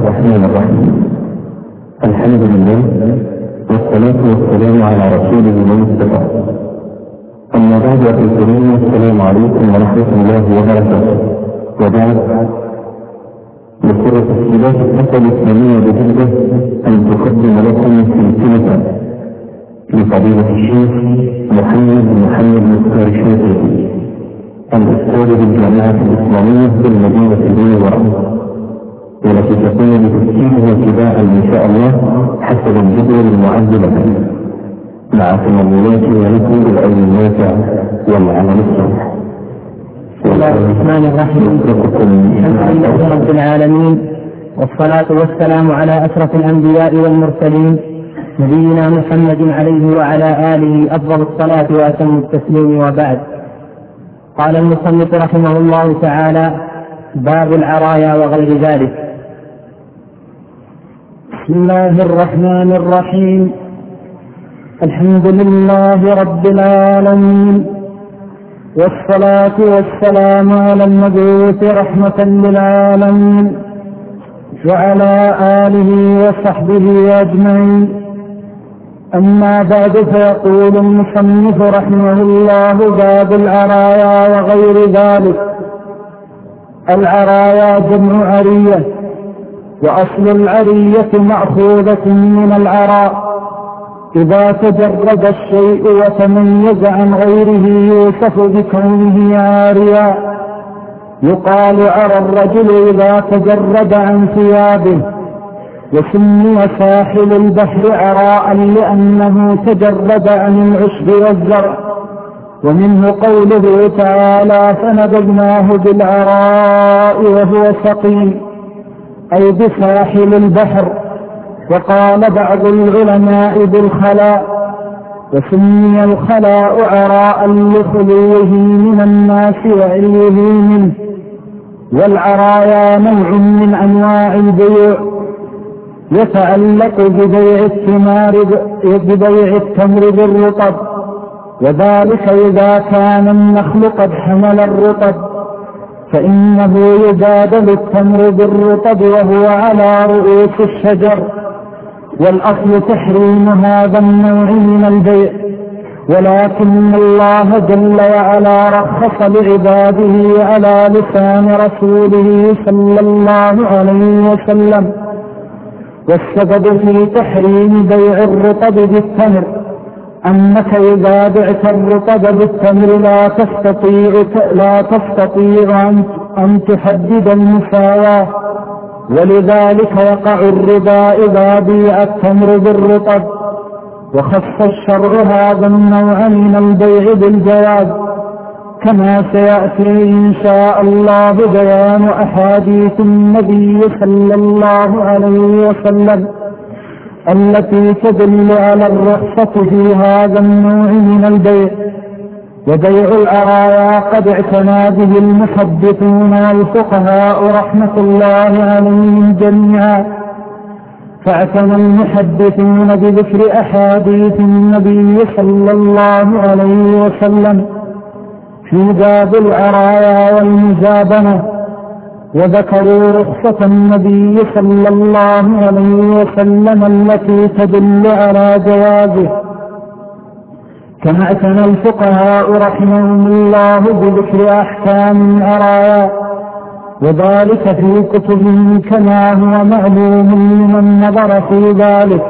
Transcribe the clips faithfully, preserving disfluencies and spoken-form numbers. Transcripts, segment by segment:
الرحمن الرحيم. الحمد لله والصلاة والسلام على رسوله المصطفى. أما بعد الكريم، السلام عليكم ورحمة الله وبركاته. وبعد، بسر تسجيلات الفتوى الإسلامية بجدة أن تقدم لكم سلسلة لفضيلة الشيخ محمد بن محمد مختار الشافعي الأستاذ بالجامعة الإسلامية بالمدينة المنورة، والتي تكون بتسجيلها اتباعا إن شاء الله حسب الجدول المعدل مع تمنيات ولكم بالعلم النافع والعمل الصالح. بسم الله الرحمن الرحيم. الحمد لله رب العالمين، والصلاة والسلام على أشرف الأنبياء والمرسلين نبينا محمد عليه وعلى آله أفضل الصلاة وأتم التسليم. وبعد، قال المصنف رحمه الله تعالى: باب العرايا وغير ذلك. بسم الله الرحمن الرحيم. الحمد لله رب العالمين، والصلاة والسلام على المبعوث رحمة للعالمين وعلى آله وصحبه أجمعين. أما بعد، فيقول المصنف رحمه الله: باب العرايا وغير ذلك. العرايا جمع عرية، وأصل العرية مأخوذة من العراء، إذا تجرد الشيء وتميز عن غيره يوصف بكونه عاريا. يقال عرى الرجل إذا تجرد عن ثيابه، وسمي ساحل البحر عراء لأنه تجرد عن العشب والزرع. ومنه قوله تعالى: فنبذناه بالعراء وهو سقيم، أي بساحل البحر. وقال بعض العلماء بالخلاء، وسمي الخلاء عراء لخلوه من الناس وعليه منه. والعرايا نوع من أنواع البيع، يتعلق ببيع الثمار ببيع التمر بالرطب، وذلك إذا كان النخل قد حمل الرطب، فإنه يبادل التمر بالرطب وهو على رؤوس الشجر. والأصل تحريم هذا النوع من البيع، ولكن الله جل وعلا رخص لعباده على لسان رسوله صلى الله عليه وسلم. والسبب في تحريم بيع الرطب بالتمر أنك إذا بعت الرطب بالتمر لا تستطيع لا تستطيع أن تحدد المساواة، ولذلك يقع الربا إذا بيع التمر بالرطب. وخص الشرع هذا النوع من البيع بالجواز، كما سيأتي إن شاء الله بيان أحاديث النبي صلى الله عليه وسلم التي تدل على الرخصة في هذا النوع من البيع. وبيع العرايا قد اعتنى به المحدثون والفقهاء رحمة الله عليهم جميعا، فاعتنى المحدثون بذكر أحاديث النبي صلى الله عليه وسلم في باب العرايا والمزابنة، وذكروا رخصة النبي صلى الله عليه وسلم التي تدل على جوازه، كما اعتنى الفقهاء رحمهم الله بذكر أحكام العرايا، وذلك في كتبهم كما هو معلوم لمن نظر في ذلك.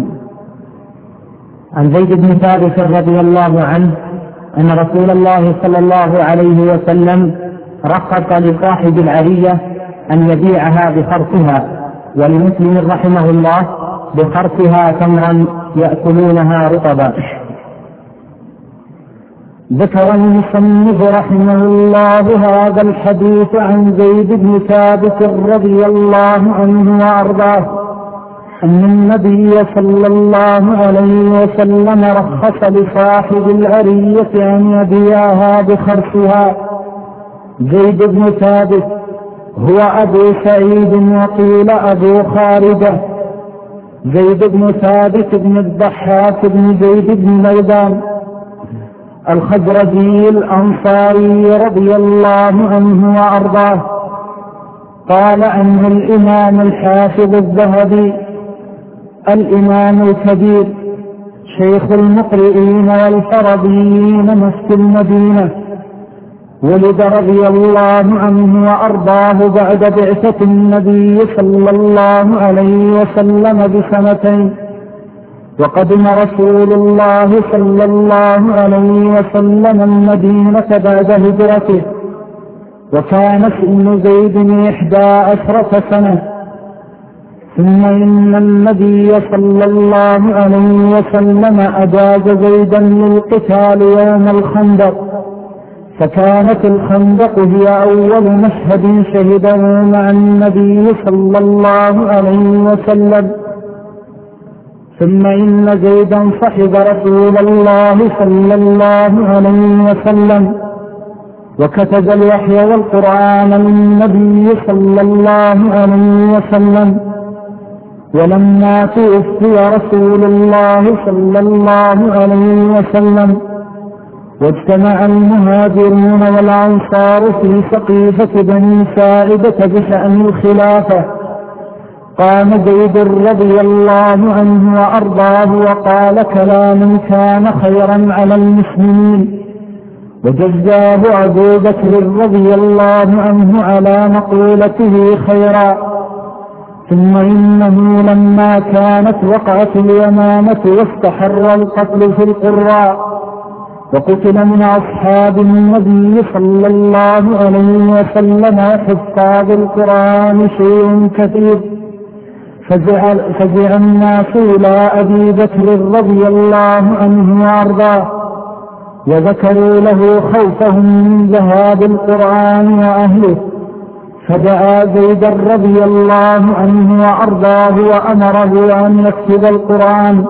عن زيد بن ثابت رضي الله عنه أن رسول الله صلى الله عليه وسلم رخص لصاحب العرية أن يبيعها بخرصها، ولمسلم رحمه الله بخرصها تمرا يأكلونها رطبا. ذكر المصنف رحمه الله هذا الحديث عن زيد بن ثابت رضي الله عنه وأرضاه أن النبي صلى الله عليه وسلم رخص لصاحب العرية أن يبيعها بخرصها. زيد بن ثابت هو أبو سعيد وقيل أبو خالدة. زيد بن ثابت بن الضحاك بن زيد بن ميدان الخزرجي الأنصاري رضي الله عنه وأرضاه، قال عنه الإمام الحافظ الذهبي: الإمام الكبير شيخ المقرئين والفرضيين مفتي المدينة، ولد رضي الله عنه وأرضاه بعد بعثة النبي صلى الله عليه وسلم بسنتين، وقدم رسول الله صلى الله عليه وسلم المدينة بعد هجرته، وكان سن زيد إحدى عشرة سنة. ثم إن النبي صلى الله عليه وسلم أجاز زيدا للقتال يوم الخندق، فكانت الخندق هي أول مشهد شهده مع النبي صلى الله عليه وسلم. ثم إن زيدا صحب رسول الله صلى الله عليه وسلم، وكتب الوحي والقرآن للنبي صلى الله عليه وسلم. ولما توفي رسول الله صلى الله عليه وسلم واجتمع المهاجرون والأنصار في سقيفة بني ساعدة بشأن الخلافة، قام زيد رضي الله عنه وأرضاه وقال كلاما كان خيرا على المسلمين، وجزاه أبو بكر رضي الله عنه على مقولته خيرا. ثم إنه لما كانت وقعة اليمامة واستحر القتل في القراء، وقتل من أصحاب النبي صلى الله عليه وسلم حفاظ القرآن شيء كثير، فزع, فزع الناس إلى أبي بكر رضي الله عنه وأرضاه، وذكروا له خوفهم من ذهاب القرآن وأهله، فدعا زيدا رضي الله عنه وأرضاه وأمره أن يكتب القرآن.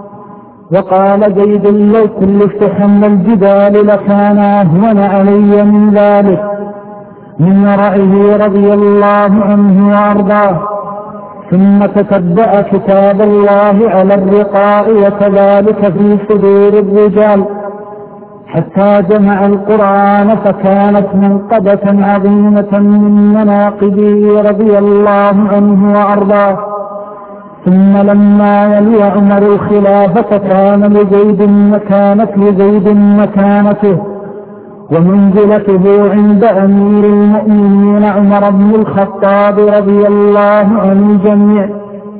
وقال زيد: لو كلفت حمل الجبال لكان أهون علي من ذلك، من ورعه رضي الله عنه وأرضاه. ثم تتبع كتاب الله على الرقاء وكذلك في صدور الرجال، حتى جمع القرآن، فكانت منقبة عظيمة من مناقبه رضي الله عنه وأرضاه. ثم لما يلي عمر الخلافة كان لزيد مكانة لزيد مكانته ومنزلته عند أمير المؤمنين عمر بن الخطاب رضي الله عن الجميع.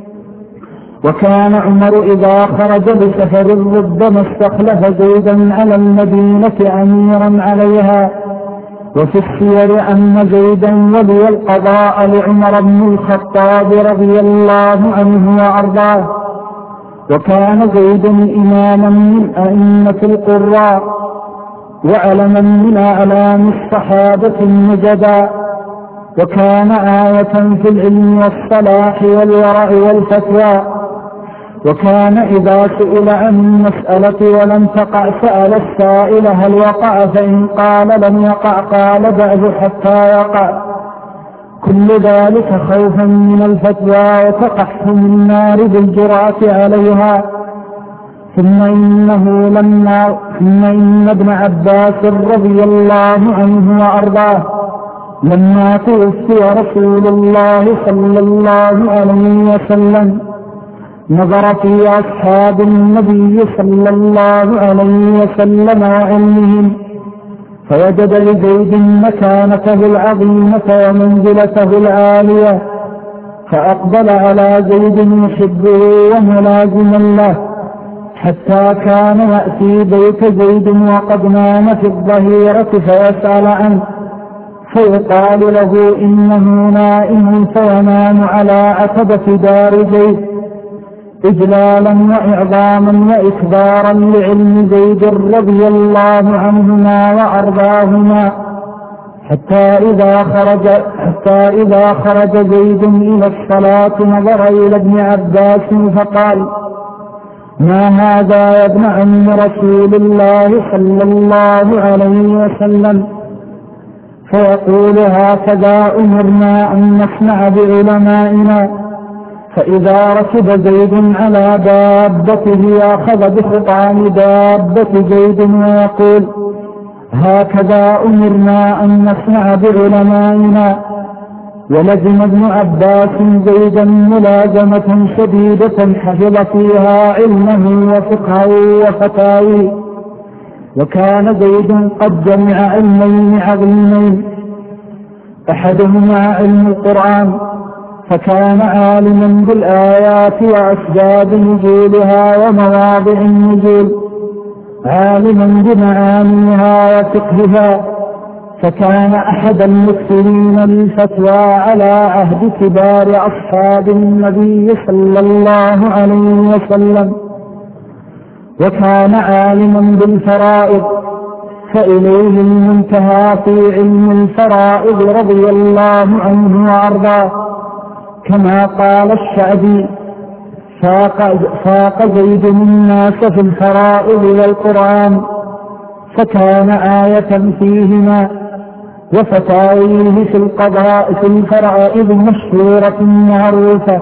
وكان عمر إذا خرج بسفر ربما استخلف زيدا على المدينة أميرا عليها. وفي السير أن زيدا ولي القضاء لعمر بن الخطاب رضي الله عنه وأرضاه، وكان زيد إماما من أئمة القراء وعلما من أعلام الصحابة النجباء، وكان آية في العلم والصلاح والورع والفتوى. وكان إذا سئل عن المسألة ولم تقع سأل السائل هل وقع، فإن قال لم يقع قال دعه حتى يقع، كل ذلك خوفا من الفتوى وتقحم النار بالجرأة عليها. ثم إنه لما ثم إن ابن عباس رضي الله عنه وأرضاه لما توفي رسول الله صلى الله عليه وسلم نظر في أصحاب النبي صلى الله عليه وسلم وعلمهم، فوجد لزيد مكانته العظيمة ومنزلته العالية، فأقبل على زيد يحبه وملازما له، حتى كان يأتي بيت زيد وقد نام في الظهيرة فيسأل عنه، فيقال له إنه نائم، فينام على عتبة دار زيد إجلالا وإعظاما وإكبارا لعلم زيد رضي الله عنهما وأرضاهما، حتى إذا خرج حتى إذا خرج زيد إلى الصلاة نظر إلى ابن عباس فقال: ما هذا يا ابن عم رسول الله صلى الله عليه وسلم؟ فيقول: هكذا أمرنا أن نصنع بعلمائنا. فإذا ركب زيد على دابته أخذ بخطام دابة زيد ويقول: هكذا أمرنا أن نصنع بعلمائنا. ولزم ابن عباس زيدا ملازمة شديدة حفظ فيها علمه وفقهه وفتاويه. وكان زيد قد جمع علمين عظيمين، أحدهما علم القرآن، فكان عالما بالآيات وأسباب نزولها ومواضع النزول، عالما بمعانيها وفقهها، فكان أحد المكثرين للفتوى على عهد كبار أصحاب النبي صلى الله عليه وسلم. وكان عالما بالفرائض، فإليه المنتهى في علم الفرائض رضي الله عنه وأرضاه، كما قال الشعبي: فاق, فاق زيد الناس في الفرائض والقرآن، فكان آية فيهما، وفتاويه في القضاء في الفرائض مشهورة معروفة.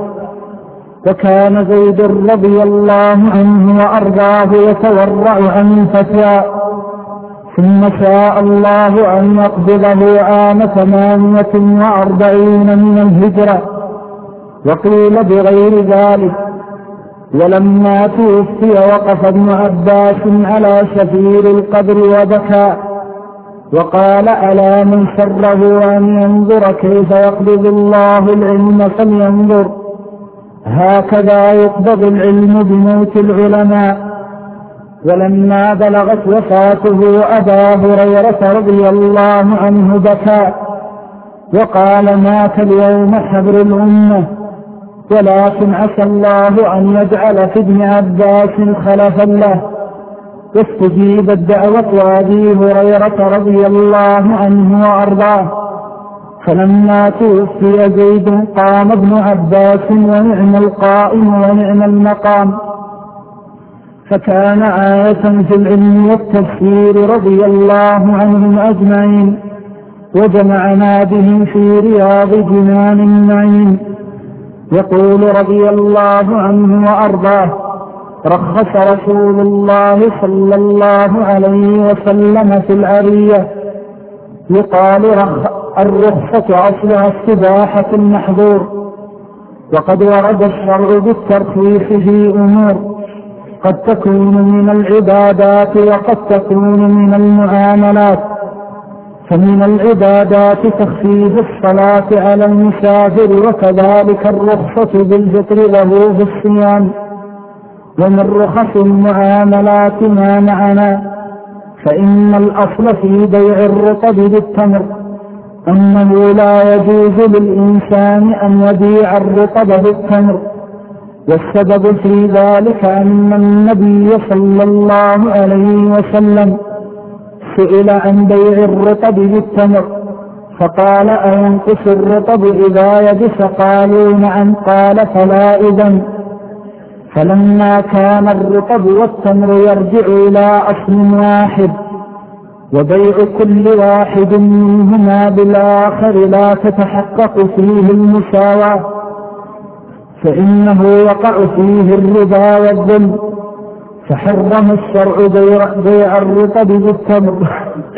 وكان زيد رضي الله عنه وأرضاه يتورع عن الفتوى، ثم شاء الله أن يقبضه عام ثمانية وأربعين من الهجرة، وقيل بغير ذلك. ولما توفي وقف ابن عباس على شفير القبر وبكى، وقال: ألا من سره أن ينظر كيف يقبض الله العلم فلينظر، هكذا يقبض العلم بموت العلماء. ولما بلغت وفاته أبا هريرة رضي الله عنه بكى وقال: مات اليوم حبر الأمة، ولكن عسى الله أن يجعل في ابن عباس خلفا له. واستجيبت دعوة أبي هريرة رضي الله عنه وأرضاه، فلما توفي زيد قام ابن عباس ونعم القائم ونعم المقام، فكان آية في العلم والتفسير رضي الله عنهم أجمعين، وجمعنا بهم في رياض جنان النعيم. يقول رضي الله عنه وأرضاه: رخص رسول الله صلى الله عليه وسلم في العرية. يقال الرخصة أصلها استباحة المحظور، وقد ورد الشرع بالترخيص في أمور قد تكون من العبادات وقد تكون من المعاملات. فمن العبادات تخفيف الصلاة على المسافر، وكذلك الرخصة بالفطر له في الصيام. ومن رخص المعاملات ما معنا، فإن الأصل في بيع الرطب بالتمر أنه لا يجوز للإنسان أن يبيع الرطب بالتمر، والسبب في ذلك أن النبي صلى الله عليه وسلم سئل عن بيع الرطب بالتمر فقال: أينقص الرطب إذا يبس؟ قالوا: نعم. قال: فلا إذن. فلما كان الرطب والتمر يرجع إلى أصل واحد، وبيع كل واحد منهما بالآخر لا تتحقق فيه المساواة، فإنه يقع فيه الربا والظلم، فحرم الشرع بيع الرطب بالتمر.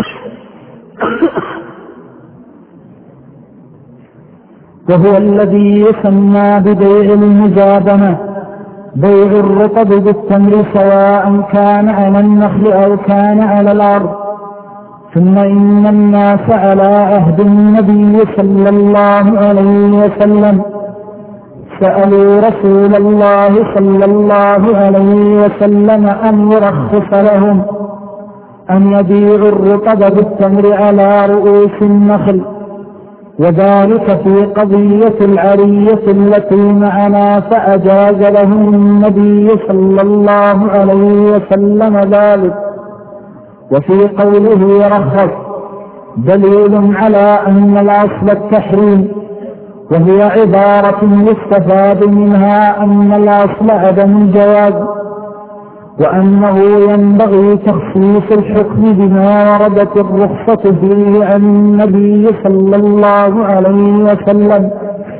وهو الذي يسمى ببيع المجابنة، بيع الرطب بالتمر سواء كان على النخل أو كان على الأرض. ثم إن الناس على عهد النبي صلى الله عليه وسلم سألوا رسول الله صلى الله عليه وسلم أن يرخص لهم أن يبيعوا الرطب بالتمر على رؤوس النخل، وذلك في قضية العرية التي معنا، فأجاز لهم النبي صلى الله عليه وسلم ذلك. وفي قوله يرخص دليل على أن الأصل التحريم، وهي عبارة يستفاد منها أن الأصل عدم الجواز، وأنه ينبغي تخصيص الحكم بما وردت الرخصة فيه عن النبي صلى الله عليه وسلم.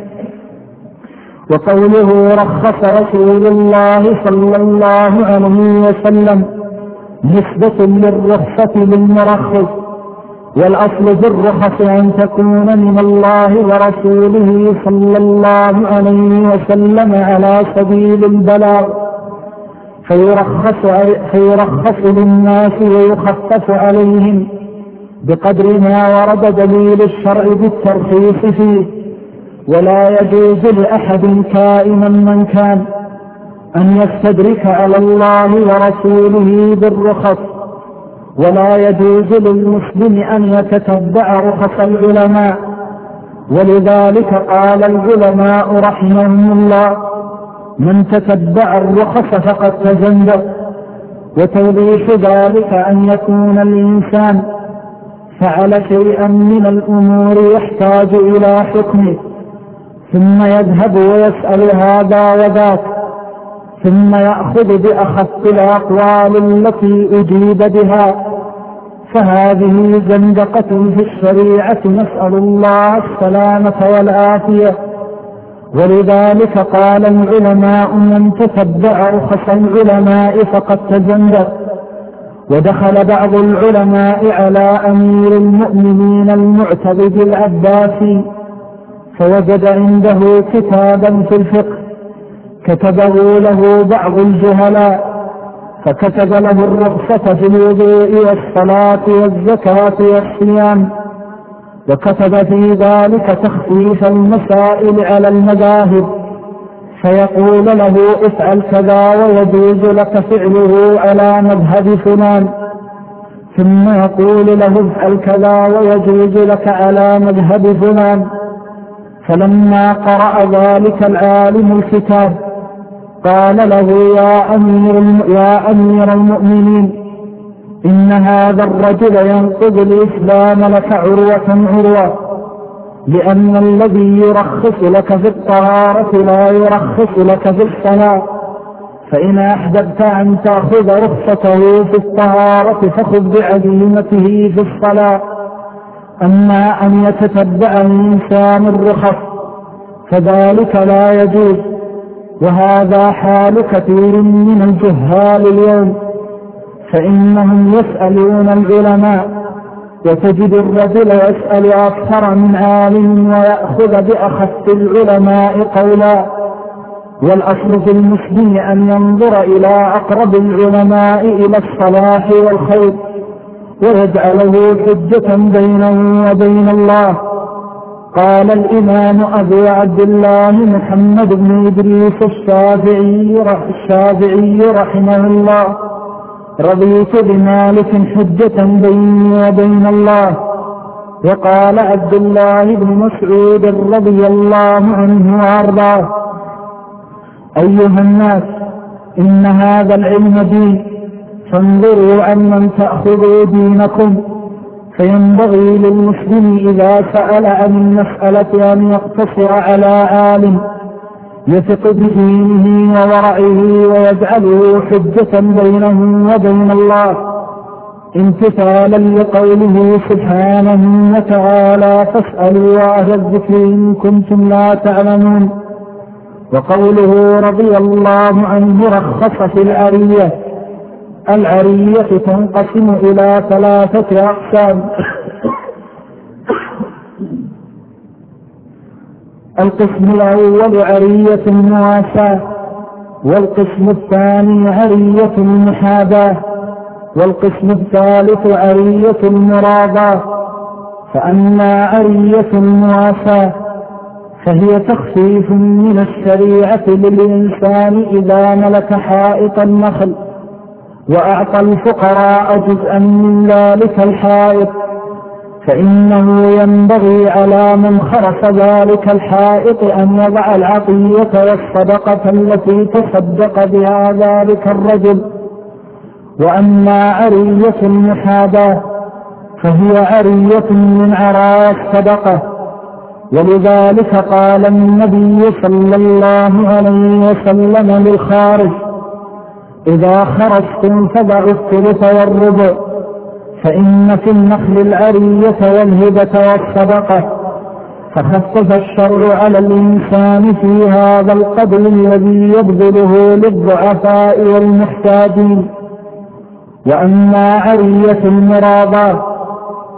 وقوله رخص رسول الله صلى الله عليه وسلم نسبة للرخصة للمرخص، والأصل في الرخص أن تكون من الله ورسوله صلى الله عليه وسلم على سبيل البلاغ، فيرخص, فيرخص للناس ويخفف عليهم بقدر ما ورد دليل الشرع بالترخيص فيه. ولا يجوز لأحد كائنا من كان أن يستدرك على الله ورسوله بالرخص، ولا يجوز للمسلم أن يتتبع رخص العلماء. ولذلك قال العلماء رحمهم الله: من تتبع الرخص فقد تزندق. وتوضيح ذلك أن يكون الإنسان فعل شيئا من الأمور يحتاج إلى حكمه، ثم يذهب ويسأل هذا وذاك، ثم يأخذ بأخف الأقوال التي أجيب بها، فهذه زندقة في الشريعة، نسأل الله السلامة والعافية. ولذلك قال العلماء: من تتبع رخص العلماء فقد تزندق. ودخل بعض العلماء على أمير المؤمنين المعتضد العباسي فوجد عنده كتابا في الفقه كتبه له بعض الجهلاء، فكتب له الرخصة في الوضوء والصلاة والزكاة والصيام، وكتب في ذلك تخفيف المسائل على المذاهب، فيقول له: افعل كذا ويجوز لك فعله على مذهب فلان، ثم يقول له: افعل كذا ويجوز لك على مذهب فلان. فلما قرأ ذلك العالم الكتاب قال له: يا أمير, يا أمير المؤمنين، إن هذا الرجل ينقض الإسلام لك عروة عروة، لأن الذي يرخص لك في الطهارة لا يرخص لك في الصلاة، فإن أحببت أن تأخذ رخصته في الطهارة فخذ بعزيمته في الصلاة. أما أن يتتبع الإنسان الرخص فذلك لا يجوز، وهذا حال كثير من الجهال اليوم، فإنهم يسألون العلماء، وتجد الرجل يسأل أكثر من عالم ويأخذ بأخف العلماء قولا. والأصل في المسلم أن ينظر إلى أقرب العلماء إلى الصلاح والخير ويجعله حجة بينه وبين الله. قال الإمام أبو عبد الله محمد بن إدريس الشافعي, الشافعي رحمه الله: رضيت بمالك حجة بيني وبين الله. وقال عبد الله بن مسعود رضي الله عنه وأرضاه: أيها الناس، إن هذا العلم دين، فانظروا عمن تأخذوا دينكم. فينبغي للمسلم إذا سأل عن المسألة أن يقتصر على عالم يثق بدينه وورعه ويجعله حجة بينه وبين الله، امتثالا لقوله سبحانه وتعالى: فاسألوا أهل الذكر إن كنتم لا تعلمون. وقوله رضي الله عنه: رخص في العرية. العرية تنقسم إلى ثلاثة أقسام: القسم الأول عرية المواساة، والقسم الثاني عرية المحاباة، والقسم الثالث عرية المراضاة. فأما عرية المواساة فهي تخفيف من الشريعة للإنسان إذا ملك حائط النخل وأعطى الفقراء جزءا من ذلك الحائط، فإنه ينبغي على من خرس ذلك الحائط أن يضع العطية والصدقة التي تصدق بها ذلك الرجل. وأما عرية المحاباة فهي عرية من عرايا الصدقة، ولذلك قال النبي صلى الله عليه وسلم للخارج: إذا خرجتم فدعوا الثلث والربع، فإن في النخل العرية والهبة والصدقة. فخفف الشرع على الإنسان في هذا القدر الذي يبذله للضعفاء والمحتاجين. وأما عرية المراضاة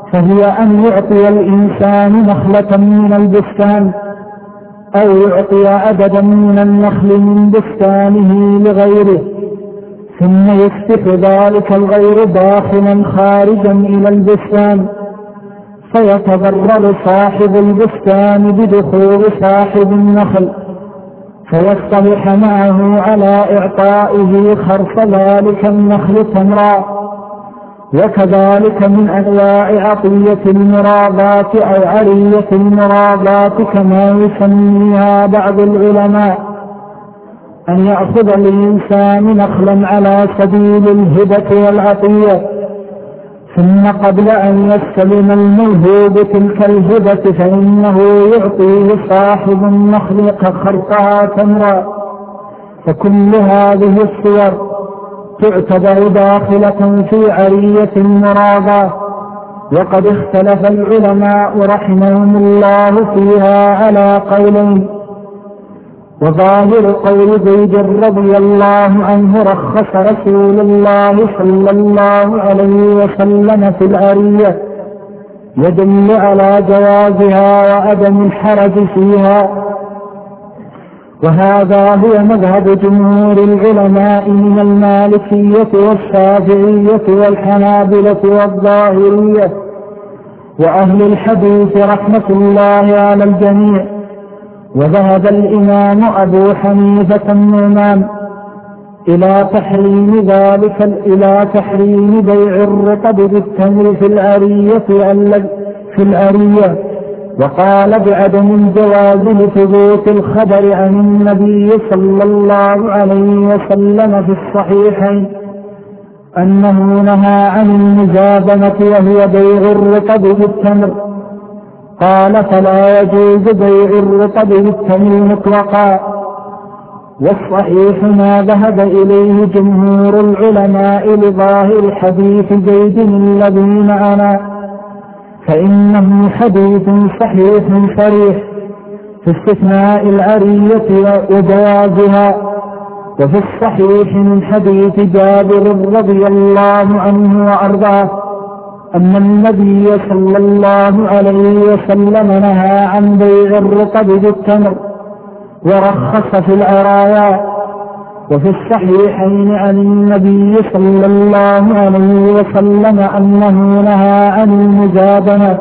فهي أن يعطي الإنسان نخلة من البستان أو يعطي عددا من النخل من بستانه لغيره، ثم يفتح ذلك الغير داخلا خارجا إلى البستان، فيتضرر صاحب البستان بدخول صاحب النخل، فيصطلح معه على إعطائه خرص ذلك النخل تمرا. وكذلك من أنواع عطية المرابات أو عرية المرابات كما يسميها بعض العلماء أن يأخذ الإنسان نخلا على سبيل الهبة والعطية، ثم قبل أن يستلم الموهوب تلك الهبة فإنه يعطيه صاحب النخل خرصها تمرا. فكل هذه الصور تعتبر داخلة في عرية المراباة، وقد اختلف العلماء رحمهم الله فيها على قولين. وظاهر قول زيد رضي الله عنه رخص رسول الله صلى الله عليه وسلم في العرية يدل على جوازها وعدم الحرج فيها، وهذا هو مذهب جمهور العلماء من المالكية والشافعية والحنابلة والظاهرية وأهل الحديث رحمة الله على الجميع. وذهب الإمام أبو حنيفة النعمان إلى تحريم ذلك إلى تحريم بيع الرطب بالتمر في العرية في العرية وقال بعدم الجواز لثبوت الخبر عن النبي صلى الله عليه وسلم في الصحيحين أنه نهى عن المزابنة وهي بيع الرطب بالتمر. قال فلا يجوز بيع الرطب بالتمر مطلقا، والصحيح ما ذهب إليه جمهور العلماء لظاهر حديث زيد الذي معنا، فإنه حديث صحيح صريح في استثناء العرية وجوازها. وفي الصحيح من حديث جابر رضي الله عنه وأرضاه أن النبي صلى الله عليه وسلم نهى عن بيع الرطب بالتمر ورخص في العرايا. وفي الصحيحين عن النبي صلى الله عليه وسلم أنه نهى عن المزابنة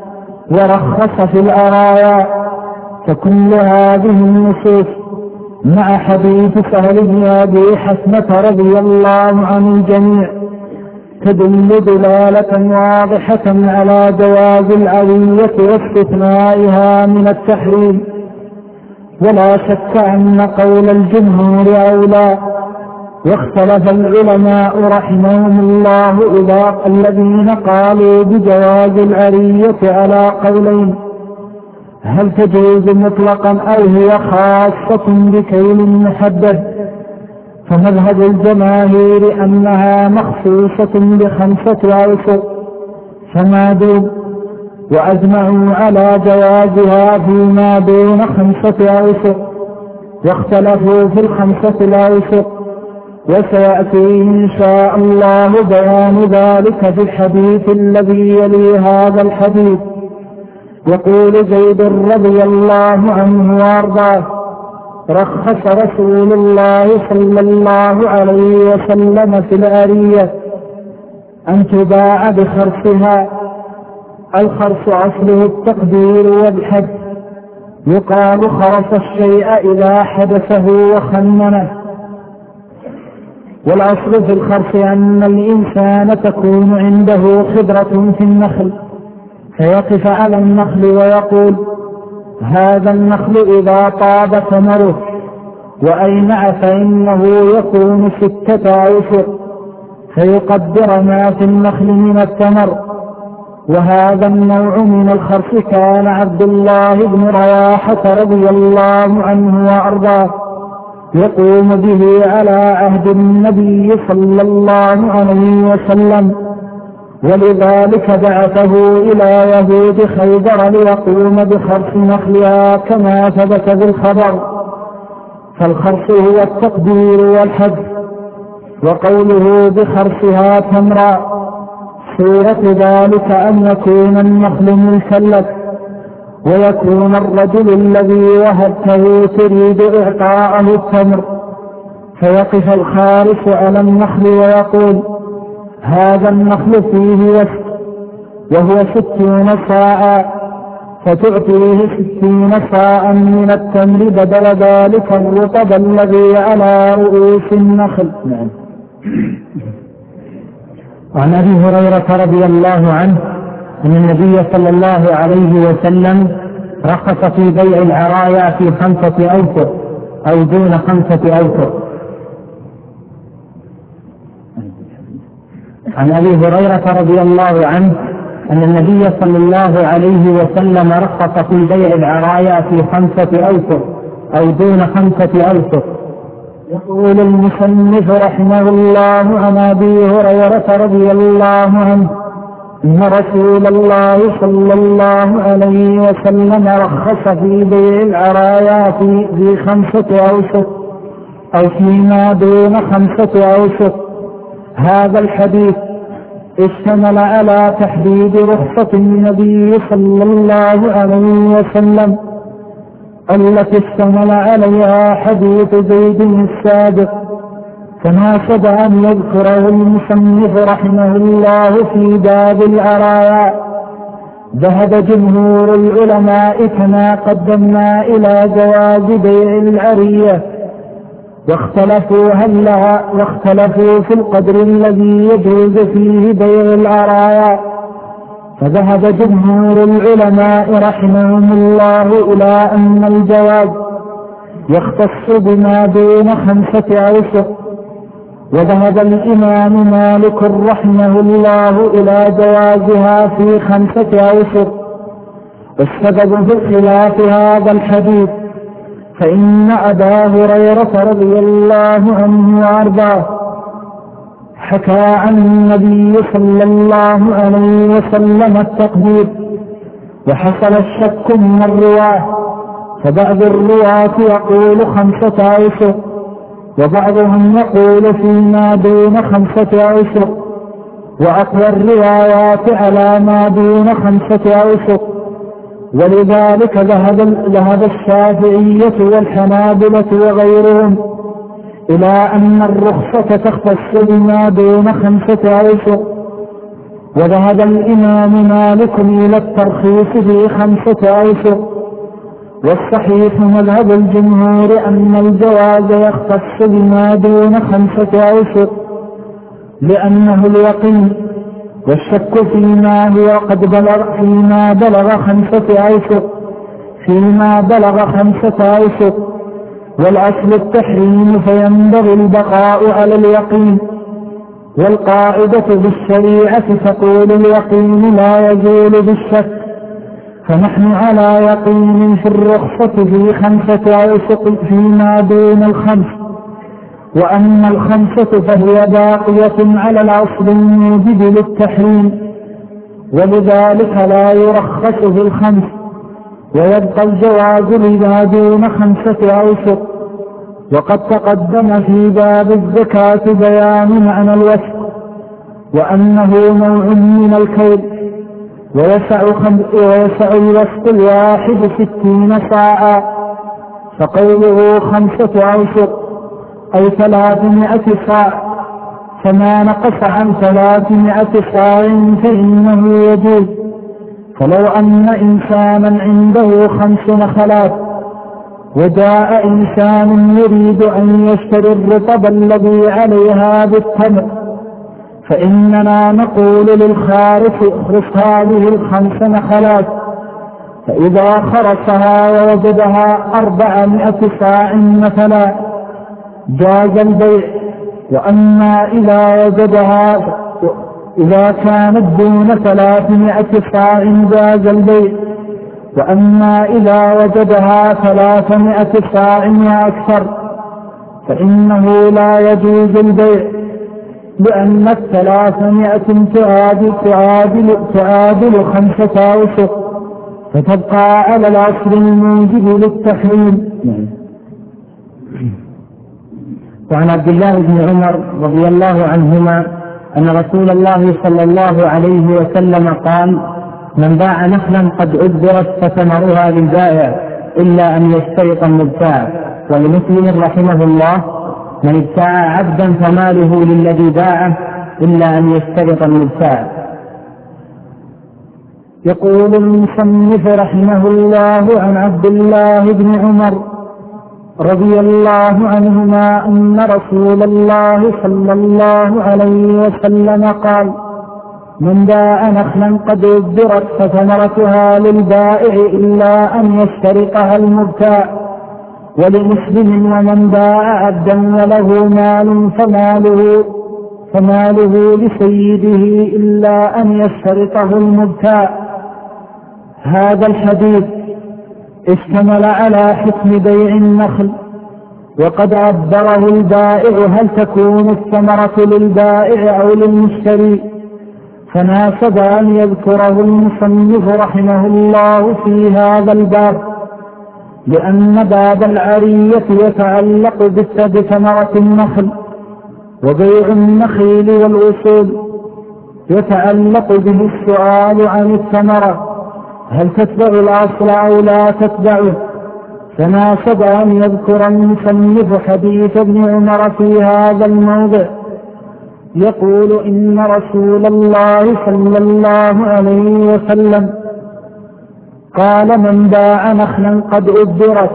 ورخص في العرايا. فكل هذه النصوص مع حديث سهل بن أبي حسمة رضي الله عن الجميع تدل دلالة واضحة على جواز العرية واستثنائها من التحريم. ولا شك أن قول الجمهور أولى، واختلف العلماء رحمهم الله إذا الذين قالوا بجواز العرية على قولين: هل تجوز مطلقا أو هي خاصة بكيل محدد؟ فمذهب الجماهير أنها مخصوصة بخمسة أوسق فما دون، وأجمعوا على جوازها فيما دون خمسة أوسق، واختلفوا في الخمسة الأوسق، وسيأتي إن شاء الله بيان ذلك في الحديث الذي يلي هذا الحديث. يقول زيد رضي الله عنه وارضاه: رخص رسول الله صلى الله عليه وسلم في العرية أن تباع بخرصها. الخرص أصله التقدير والحد، يقال خرص الشيء إذا حدثه وخمنه. والأصل في الخرص أن الإنسان تكون عنده خبرة في النخل فيقف على النخل ويقول: هذا النخل إذا طاب ثمره وأينع فإنه يكون ستة أوسق، فيقدر ما في النخل من الثمر. وهذا النوع من الخرص كان عبد الله بن رواحة رضي الله عنه وأرضاه يقوم به على عهد النبي صلى الله عليه وسلم، ولذلك بعثه إلى يهود خيبر ليقوم بخرص نخلها كما ثبت بالخبر. فالخرص هو التقدير والحد. وقوله بخرصها تمرا وصورة ذلك أن يكون النخل ملكا لك، ويكون الرجل الذي وهبته تريد إعطاءه التمر، فيقف الخارس على النخل ويقول: هذا النخل فيه وسط وهو ستون صاعا، فتعطيه ستين صاعا من التمر بدل ذلك الرطب الذي على رؤوس النخل. نعم. وعن أبي هريرة رضي الله عنه أن النبي صلى الله عليه وسلم رخص في بيع العرايا في خمسة أوسق أو دون خمسة أوسق. عن أبي هريرة رضي الله عنه أن النبي صلى الله عليه وسلم رخص في بيع العرايا في خمسة أوسق أو دون خمسة أوسق. يقول المصنف رحمه الله عن أبي هريرة رضي الله عنه إن رسول الله صلى الله عليه وسلم رخص في بيع العرايا في خمسة أوسق أو فيما دون خمسة أوسق. هذا الحديث اشتمل على تحديد رخصة النبي صلى الله عليه وسلم التي اشتمل عليها حديث زيد السابق، فناسب أن يذكره المصنف رحمه الله في باب العرايا. ذهب جمهور العلماء كما قدمنا إلى جواز بيع العرية، واختلفوا هل لها واختلفوا في القدر الذي يجوز فيه بيع العرايا. فذهب جمهور العلماء رحمهم الله إلى أن الجواز يختص بما دون خمسة أوسق، وذهب الإمام مالك رحمه الله إلى جوازها في خمسة أوسق. والسبب في خلاف هذا الحديث فإن أبا هريرة رضي الله عنه وأرضاه حكى عن النبي صلى الله عليه وسلم التقدير، وحصل الشك من الرواة، فبعض الرواة يقول خمسة أوسق وبعضهم يقول فيما دون خمسة أوسق، وأقوى الروايات على ما دون خمسة أوسق. ولذلك ذهب, ذهب الشافعية والحنابلة وغيرهم إلى أن الرخصة تختص بما دون خمسة أوسق، وذهب الإمام مالك إلى الترخيص في خمسة أوسق. والصحيح مذهب الجمهور أن الجواز يختص بما دون خمسة أوسق لأنه اليقين، والشك فيما هو قد بلغ فيما بلغ خمسة أوسق فيما بلغ خمسة أوسق والأصل التحريم، فينبغي البقاء على اليقين. والقاعدة بالشريعة تقول اليقين لا يزول بالشك، فنحن على يقين في الرخصة في خمسة أوسق فيما دون الخمس، وأما الخمسة فهي باقية على الأصل الموجب للتحريم، ولذلك لا يرخص في الخمس، ويبقى الجواز لما دون خمسة أوسق. وقد تقدم في باب الزكاة بيان معنى الوسق، وأنه نوع من الكيل، ويسع, ويسع الوسق الواحد ستين صاعا، فقوله خمسة أوسق أي ثلاثمائة صاع، فما نقص عن ثلاثمائة صاع فإنه يجوز. فلو أن إنسانا عنده خمس نخلات وجاء إنسان يريد أن يشتري الرطب الذي عليها بالتمر، فإننا نقول للخارف اخرس هذه الخمس نخلات، فإذا خرسها ووجدها أربعمائة صاع مثلا جاز البيع. وأما إذا وجدها إذا كانت دون ثلاثمائة صاع جاز البيع، وأما إذا وجدها ثلاثمائة صاع وأكثر فإنه لا يجوز البيع، لأن الثلاثمائة تعادل, تعادل, تعادل خمسة أوسق، فتبقى على الأصل الموجب للتحريم. وعن عبد الله بن عمر رضي الله عنهما أن رسول الله صلى الله عليه وسلم قال: من باع نخلا قد أدبرت فثمرها للبائع إلا أن يشترط المبتاع. ولمسلم رحمه الله: من ابتاع عبدا فماله للذي باعه إلا أن يشترط المبتاع. يقول المصنف رحمه الله عن عبد الله بن عمر رضي الله عنهما أن رسول الله صلى الله عليه وسلم قال: من باع نخلا قد أدبرت فثمرتها للبائع إلا أن يشترطها المبتاع. ولمسلم: ومن باع عبدا وله مال فماله فماله لسيده إلا أن يشترطه المبتاع. هذا الحديث اشتمل على حكم بيع النخل، وقد عبره البائع هل تكون الثمرة للبائع أو للمشتري، فناسب أن يذكره المصنف رحمه الله في هذا الباب، لأن باب العرية يتعلق بثمرة النخل، وبيع النخيل والأصول يتعلق به السؤال عن الثمرة هل تتبع الأصل أو لا تتبعه. فناسب أن يذكر المصنف حديث ابن عمر في هذا الموضع، يقول: إن رسول الله صلى الله عليه وسلم قال: من باع نخلا قد أدبرت.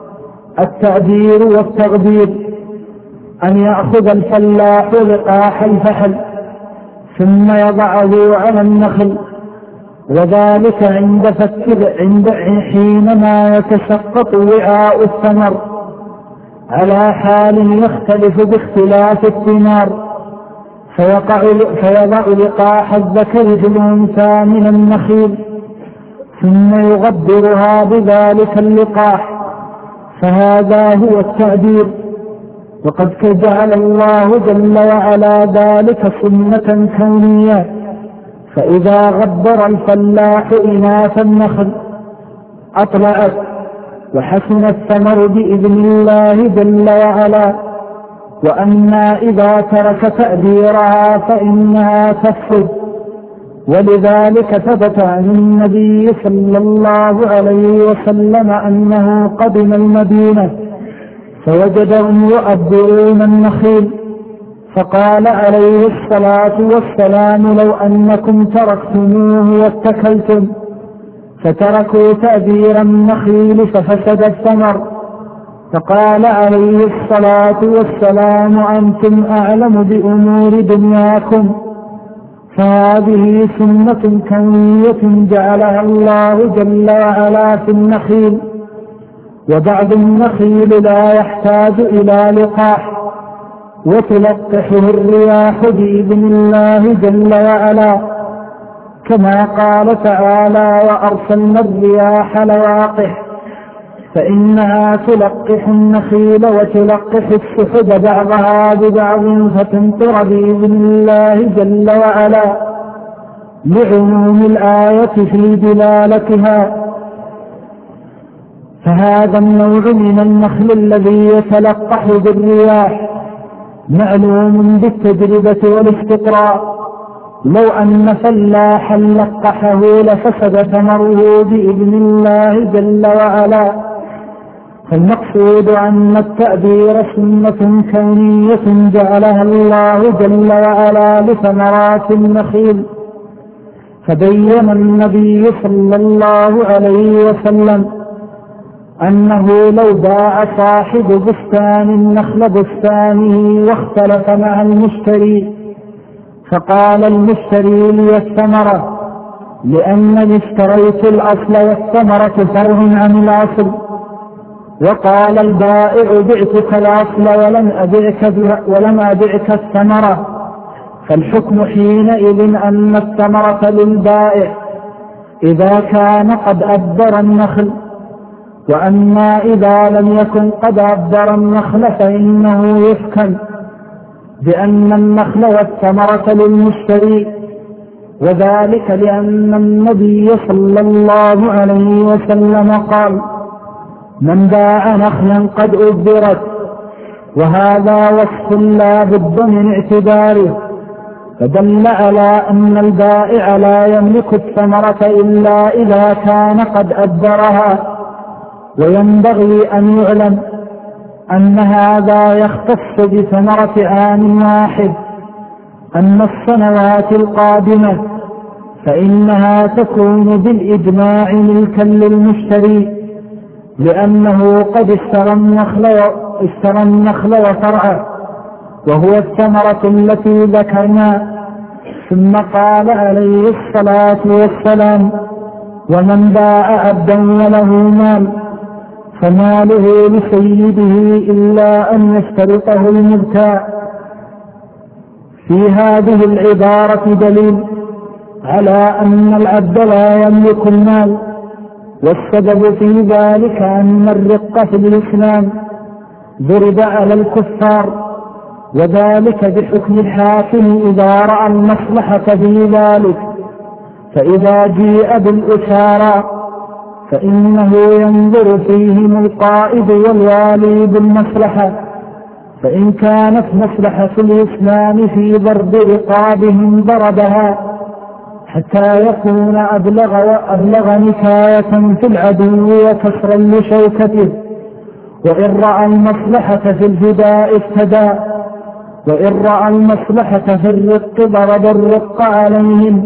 التأدير والتغدير أن يأخذ الفلاح لقاح الفحل ثم يضعه على النخل، وذلك عند فك عند حينما يتسقط وعاء الثمر على حال يختلف باختلاف الثمار، فيقع فيضع لقاح الذكر في الأنثى من النخيل ثم يغبرها بذلك اللقاح، فهذا هو التعبير. وقد جعل الله جل وعلا ذلك سنة كونية، فإذا غبر الفلاح إناث النخل أطلعت وحسن الثمر بإذن الله جل وعلا، وأما إذا ترك تأديرها فإنها تفسد. ولذلك ثبت عن النبي صلى الله عليه وسلم أنه قدم المدينة فوجدهم يؤدرون النخيل، فقال عليه الصلاة والسلام: لو أنكم تركتموه واتكلتم. فتركوا تأدير النخيل ففسد الثمر، فقال عليه الصلاة والسلام: أنتم أعلم بأمور دنياكم. فهذه سنة كونية جعلها الله جل وعلا في النخيل. وبعض النخيل لا يحتاج إلى لقاح وتلقحه الرياح بإذن الله جل وعلا، كما قال تعالى: وأرسلنا الرياح لواقح، فإنها تلقح النخيل وتلقح السحب بعضها ببعض فتمطر بإذن الله جل وعلا، لعموم الآية في دلالتها. فهذا النوع من النخل الذي يتلقح بالرياح معلوم بالتجربة والاستقراء. لو أن فلاحا لقحه لفسد ثمره بإذن الله جل وعلا. فالمقصود أن التأدير سنة كونية جعلها الله جل وعلا لثمرات النخيل. فبين النبي صلى الله عليه وسلم أنه لو باع صاحب بستان النخل بستانه واختلف مع المشتري فقال المشتري لي الثمرة لأنني اشتريت الأصل والثمرة فرع عن الأصل، وقال البائع بعتك الأصل ولم أبعك, ولم أبعك الثمرة، فالحكم حينئذ أن الثمرة للبائع إذا كان قد أبدر النخل. وأما إذا لم يكن قد أبدر النخل فإنه يحكم بأن النخل والثمرة للمشتري، وذلك لأن النبي صلى الله عليه وسلم قال: من باع نخلا قد أبدرت. وهذا وصف لا بد من اعتباره، فدل على أن البائع لا يملك الثمرة إلا إذا كان قد أدبرها. وينبغي أن يعلم أن هذا يختص بثمرة عام واحد. أما السنوات القادمة فإنها تكون بالإجماع ملكا للمشتري، لأنه قد اشترى النخل اشترى النخل وفرعه، وهو الثمرة التي ذكرنا. ثم قال عليه الصلاة والسلام: ومن باع عبدا وله مال فماله لسيده إلا أن يشترطه المبتاع. في هذه العبارة دليل على أن العبد لا يملك المال، والسبب في ذلك أن الرق في الإسلام ضرب على الكفار، وذلك بحكم الحاكم إذا رأى المصلحة في ذلك. فإذا جيء بالإشارة فإنه ينظر فيهم القائد والوالي بالمصلحة، فإن كانت مصلحة الإسلام في ضرب رقابهم ضربها حتى يكون أبلغ وأبلغ نكاية في العدو وكسرا لشوكته. وإن رأى المصلحة في الفداء افتدى، وإن رأى المصلحة في الرق ضرب الرق عليهم.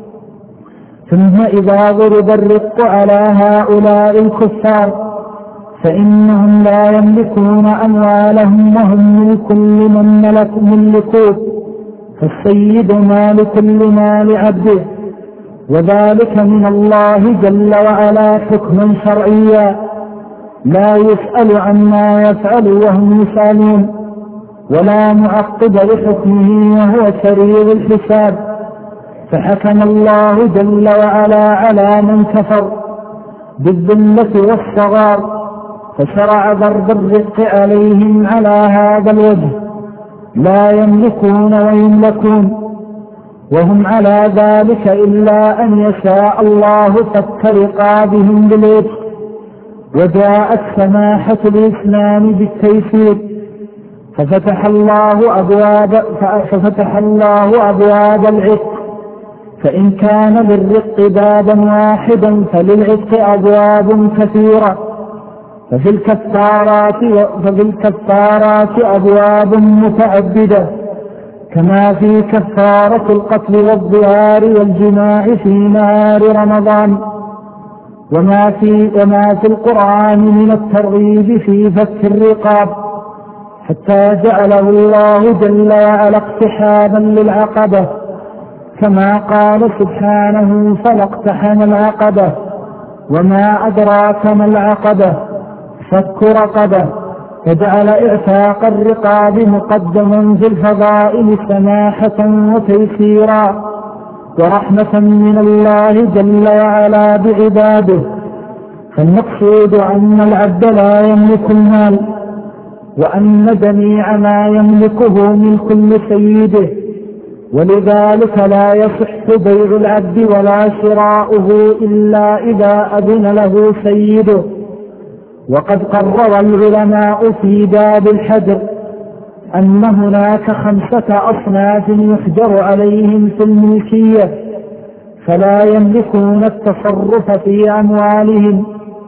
ثم إذا ضرب الرق على هؤلاء الكفار فإنهم لا يملكون أموالهم وهم ملك لمن ملك ملكوه، فالسيد مالك لمال عبده، وذلك من الله جل وعلا حكما شرعيا لا يسأل عما يفعل وهم يسألون، ولا معقب لحكمه وهو سريع الحساب. فحكم الله جل وعلا على من كفر بالذلة والصغار، فشرع ضرب الرق عليهم على هذا الوجه، لا يملكون ويملكون، وهم على ذلك إلا أن يشاء الله فك رقابهم بالعتق. وجاءت سماحة الإسلام بالتيسير، ففتح الله أبواب ففتح الله أبواب العتق، فإن كان للرق بابا واحدا فللعتق أبواب كثيرة. ففي الكفارات ففي الكفارات أبواب متعددة، كما في كفارة القتل والظهار والجماع في نهار رمضان، وما في وما في القرآن من الترغيب في فك الرقاب، حتى جعله الله جل وعلا اقتحاما للعقبة، كما قال سبحانه: فلاقتحم العقبة وما أدراك ما العقبة فك رقبة. فجعل إعتاق الرقاب مقدما في الفضائل سماحة وتيسيرا ورحمة من الله جل وعلا بعباده. فالمقصود أن العبد لا يملك المال، وأن جميع ما يملكه من كل سيده، ولذلك لا يصح بيع العبد ولا شراؤه إلا إذا أذن له سيده. وقد قرر العلماء في باب الحجر أن هناك خمسة أصناف يحجر عليهم في الملكية، فلا يملكون التصرف في أموالهم.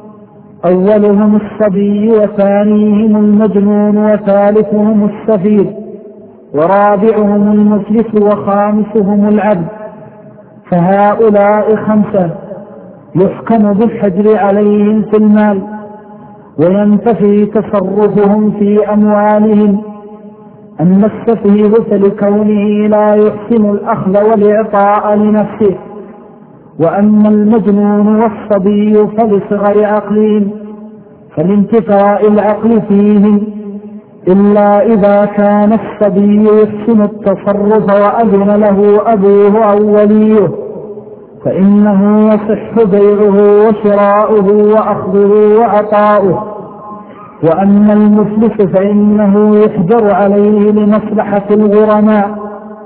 أولهم الصبي، وثانيهم المجنون، وثالثهم السفيه، ورابعهم المفلس، وخامسهم العبد. فهؤلاء خمسة يحكم بالحجر عليهم في المال، وينتفي تصرفهم في أموالهم. أما السفيه فلكونه لا يحسن الأخذ والإعطاء لنفسه، وأما المجنون والصبي فلصغر عقلهم، فلانتفاء العقل فيهم، إلا إذا كان الصبي يحسن التصرف وأذن له أبوه أو وليه، فإنه يصح بيعه وشراؤه وأخذه وعطاؤه. وأما المفلس فإنه يحجر عليه لمصلحة الغرماء.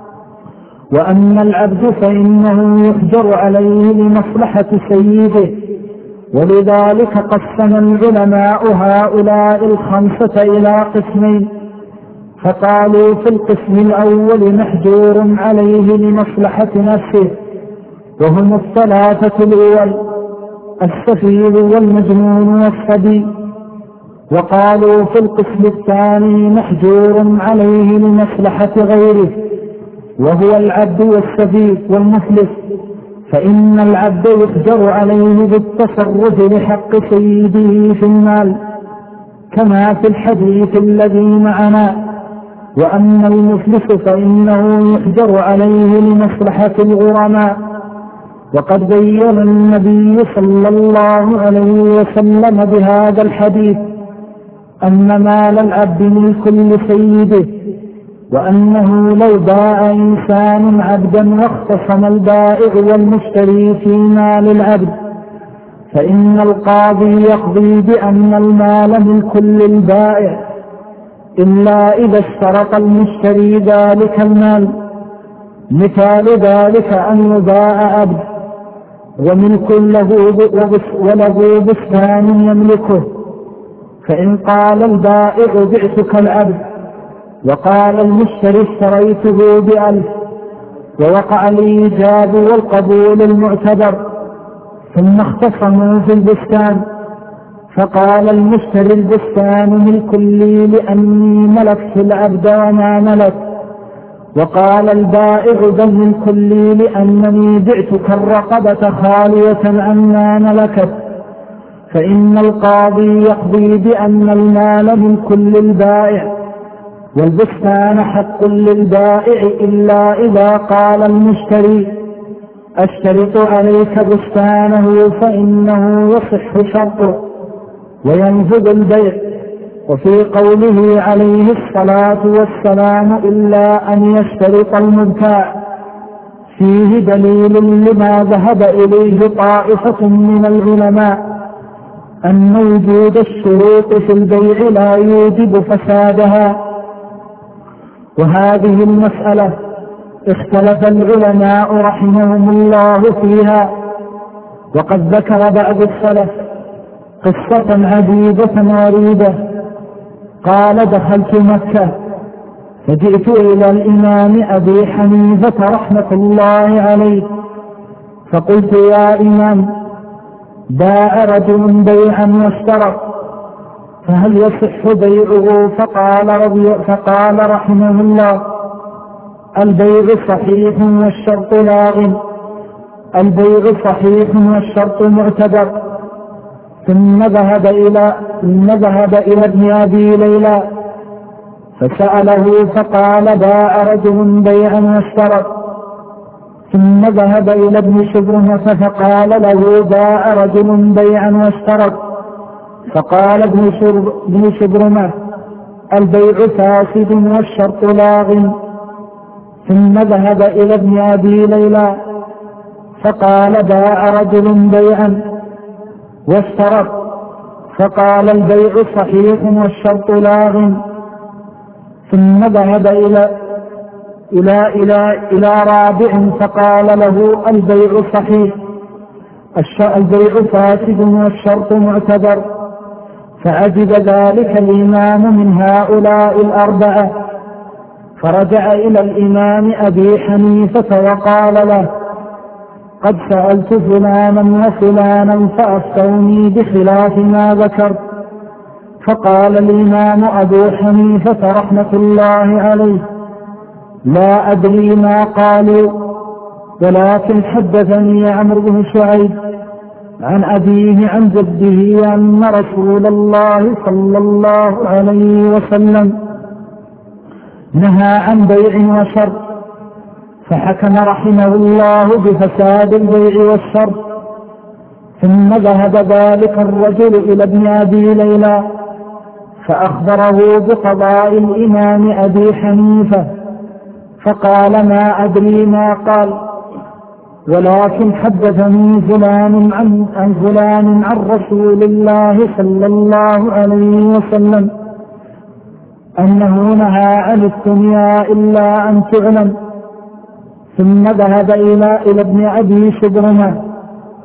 وأما العبد فإنه يحجر عليه لمصلحة سيده. ولذلك قسم العلماء هؤلاء الخمسة إلى قسمين: فقالوا في القسم الأول محجور عليه لمصلحة نفسه، وهم الثلاثة الأول السفيه والمجنون والصبي. وقالوا في القسم الثاني محجور عليه لمصلحة غيره، وهو العبد والسفيه والمفلس، فإن العبد يحجر عليه بالتصرف لحق سيده في المال كما في الحديث الذي معنا. وأما المفلس فإنه يحجر عليه لمصلحة الغرماء. وقد بين النبي صلى الله عليه وسلم بهذا الحديث أن مال العبد ملك لسيده، وأنه لو باع إنسان عبدا واختصم البائع والمشتري في مال العبد فإن القاضي يقضي بأن المال ملك للبائع إلا إذا اشترط المشتري ذلك المال. مثال ذلك أن يباع عبد وملك له وله بستان يملكه، فإن قال البائع بعتك العبد وقال المشتري اشتريته بألف ووقع الإيجاب والقبول المعتبر، ثم اختصموا في البستان فقال المشتري البستان ملك لي لأني ملكت العبد وما ملك، وقال البائع بل ملك لي لأنني بعتك الرقبة خالية عما ملكت، فإن القاضي يقضي بأن المال ملك للبائع والبستان حق للبائع إلا إذا قال المشتري أشترط عليك بستانه فإنه يصح شرطه وينفذ البيع. وفي قوله عليه الصلاة والسلام إلا أن يشترط المبتاع فيه دليل لما ذهب إليه طائفة من العلماء أن وجود الشروط في البيع لا يوجب فسادها. وهذه المسألة اختلف العلماء رحمهم الله فيها، وقد ذكر بعض السلف قصة عجيبة غريبة. قال دخلت مكة فجئت إلى الإمام أبي حنيفة رحمة الله عليه فقلت يا إمام باع رجل بيعا واشترط فهل يصح بيعه؟ فقال, رضي فقال رحمه الله البيع صحيح والشرط لاغ، البيع صحيح والشرط معتبر. ثم ذهب إلى, ثم ذهب إلى ابن أبي ليلى فسأله فقال باع رجل بيعا واشترط. ثم ذهب إلى ابن شبرمة فقال له باع رجل بيعا واشترط، فقال ابن شبرمة البيع فاسد والشرط لاغ. ثم ذهب إلى ابن أبي ليلى فقال باع رجل بيعا واشترط، فقال البيع صحيح والشرط لاغ. ثم ذهب إلى إلى إلى إلى رابع فقال له البيع صحيح البيع فاسد والشرط معتبر. فعجب ذلك الإمام من هؤلاء الأربعة فرجع إلى الإمام أبي حنيفة وقال له قد سألت فلانا وفلانا فأفتوني بخلاف ما ذكرت. فقال الإمام أبو حنيفة رحمة الله عليه لا أدري ما قالوا، ولكن حدثني عمرو بن شعيب عن أبيه عن جده أن رسول الله صلى الله عليه وسلم نهى عن بيع وشرط، فحكم رحمه الله بفساد البيع والشرط. ثم ذهب ذلك الرجل إلى ابن أبي ليلى فأخبره بقضاء الإمام أبي حنيفة فقال ما أدري ما قال، ولكن حدثني فلان عن, عن فلان عن رسول الله صلى الله عليه وسلم أنه نهى عن الدنيا إلا أن تعلم. ثم ذهب إلى, إلى ابن أبي شبرمة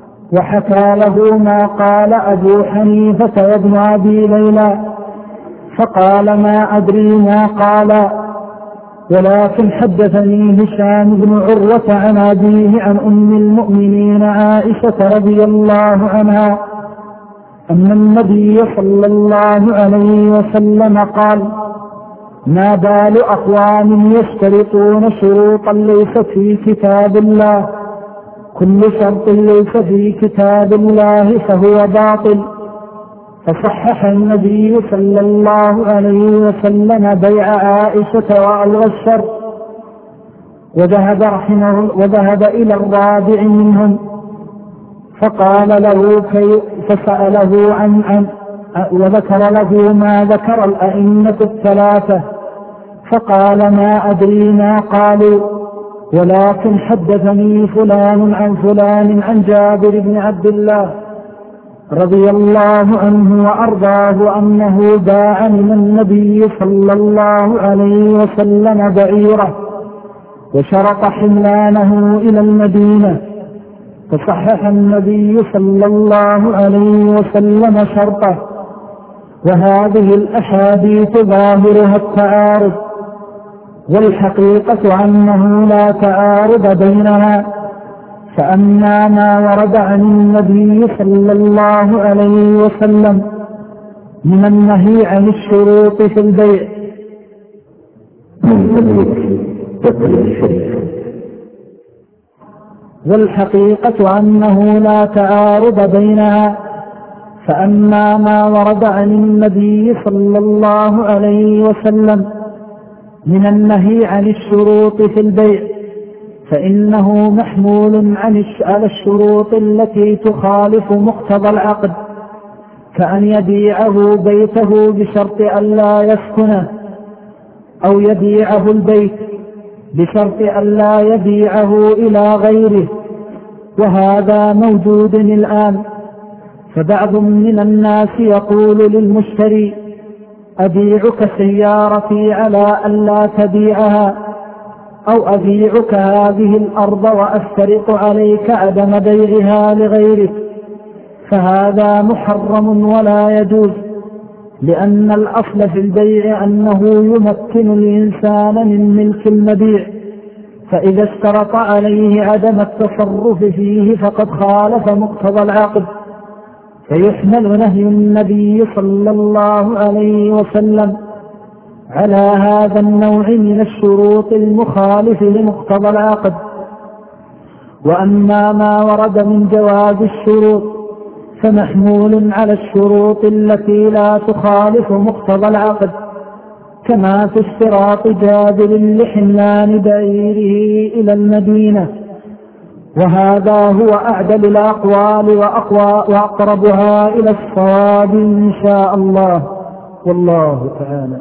وحكى له ما قال أبو حنيفة وابن أبي ليلى فقال ما أدري ما قال، ولكن حدثني هشام بن عروة عن أبيه عن أم المؤمنين عائشة رضي الله عنها أن النبي صلى الله عليه وسلم قال: ما بال أقوام يشترطون شروطا ليست في كتاب الله، كل شرط ليس في كتاب الله فهو باطل. فصحح النبي صلى الله عليه وسلم بيع عائشة وألغى الشرط، وذهب رحمه وذهب إلى الرابع منهم فقال له كي فسأله عن عن وذكر له ما ذكر الأئمة الثلاثة فقال ما أدري ما قالوا، ولكن حدثني فلان عن فلان عن جابر بن عبد الله رضي الله عنه وأرضاه أنه باع من النبي صلى الله عليه وسلم بعيره وشرط حملانه إلى المدينة، فصحح النبي صلى الله عليه وسلم شرطه. وهذه الأحاديث ظاهرها التعارض، والحقيقة أنه لا تعارض بينها. فأما ما ورد عن النبي صلى الله عليه وسلم من النهي عن الشروط في البيع والحقيقة أنه لا تعارض بينها. فأما ما ورد عن النبي صلى الله عليه وسلم من النهي عن الشروط في البيع فإنه محمول على الشروط التي تخالف مقتضى العقد، كأن يبيعه بيته بشرط أن لا يسكنه، أو يبيعه البيت بشرط أن لا يبيعه إلى غيره، وهذا موجود الآن. فبعض من الناس يقول للمشتري: أبيعك سيارتي على أن لا تبيعها، أو أبيعك هذه الأرض وأفترق عليك عدم بيعها لغيرك، فهذا محرم ولا يجوز، لأن الأصل في البيع أنه يمكن الإنسان من ملك المبيع، فإذا اشترط عليه عدم التصرف فيه فقد خالف مقتضى العقد، فيحمل نهي النبي صلى الله عليه وسلم على هذا النوع من الشروط المخالف لمقتضى العقد. وأما ما ورد من جواز الشروط فمحمول على الشروط التي لا تخالف مقتضى العقد، كما في اشتراط جابر لحملان بعيره إلى المدينة، وهذا هو أعدل الأقوال وأقوى وأقربها إلى الصواب إن شاء الله، والله تعالى.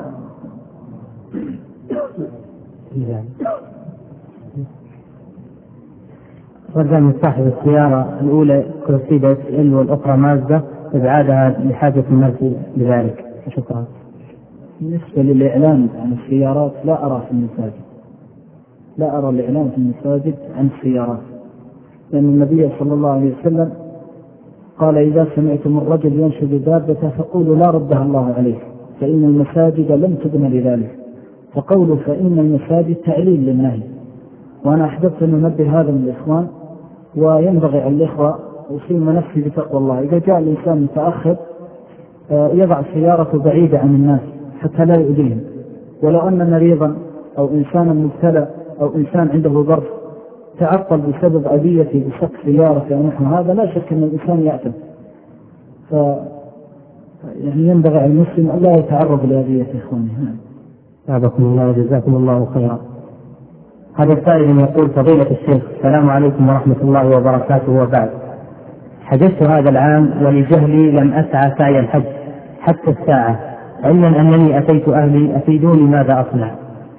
رجع من صاحب السيارة الأولى كرسيدس إل والأخرى مازدا إبعادها لحاجة الناس لذلك. شكرا. بالنسبة للإعلان عن السيارات لا أرى في المساجد، لا أرى الإعلان في المساجد عن السيارات، لأن النبي صلى الله عليه وسلم قال: إذا سمعتم الرجل ينشد دابته فقولوا لا ردها الله عليه، فإن المساجد لم تبنى لذلك. فقوله فإن المساجد تعليل للنهي. وأنا أحببت أن ننبه هذا من الإخوان، وينبغي على الإخوة أوصيهم نفسي بتقوى الله. إذا جاء الإنسان متأخر يضع سيارته بعيدة عن الناس حتى لا يؤذيهم، ولو أن مريضا أو إنسانا مبتلى أو إنسان عنده ظرف تعطل بسبب أذيته بشق سيارة أو نحو هذا، لا شك أن الإنسان يأتم. ف يعني ينبغي على المسلم أن لا يتعرض لأذية إخوانه. أعزكم الله وجزاكم الله خيرا. هذا السائل يقول: فضيلة الشيخ، السلام عليكم ورحمة الله وبركاته، وبعد. حجزت هذا العام ولجهلي لم أسعى سعي الحج حتى الساعة، علما أنني أتيت أهلي، أفيدوني ماذا أصنع؟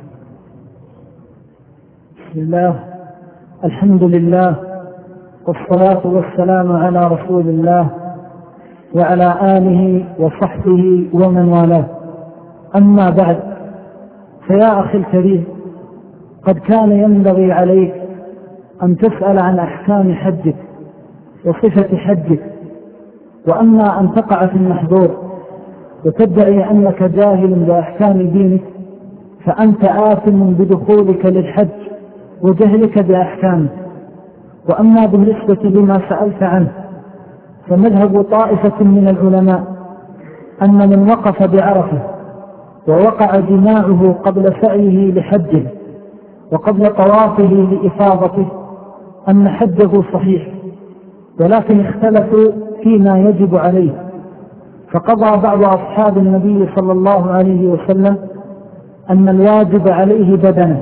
بسم الله، الحمد لله، والصلاة والسلام على رسول الله وعلى آله وصحبه ومن والاه. أما بعد، فيا أخي الكريم، قد كان ينبغي عليك أن تسأل عن أحكام حجك وصفة حجك، وأما أن تقع في المحظور وتدعي أنك جاهل بأحكام دينك فأنت آثم بدخولك للحج وجهلك بأحكامه. وأما بالنسبة لما سألت عنه فمذهب طائفة من العلماء أن من وقف بعرفة ووقع جماعه قبل سعيه لحجه وقبل طوافه لإفاضته أن حجه صحيح، ولكن اختلفوا فيما يجب عليه، فقضى بعض أصحاب النبي صلى الله عليه وسلم أن الواجب عليه بدنه،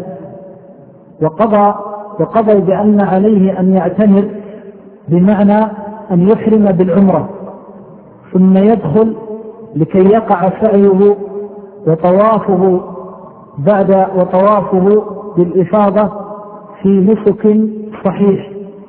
وقضى وقضى بأن عليه أن يعتمر بمعنى أن يحرم بالعمرة ثم يدخل لكي يقع سعيه وطوافه بعد وطوافه بالإفاضة في نسك صحيح،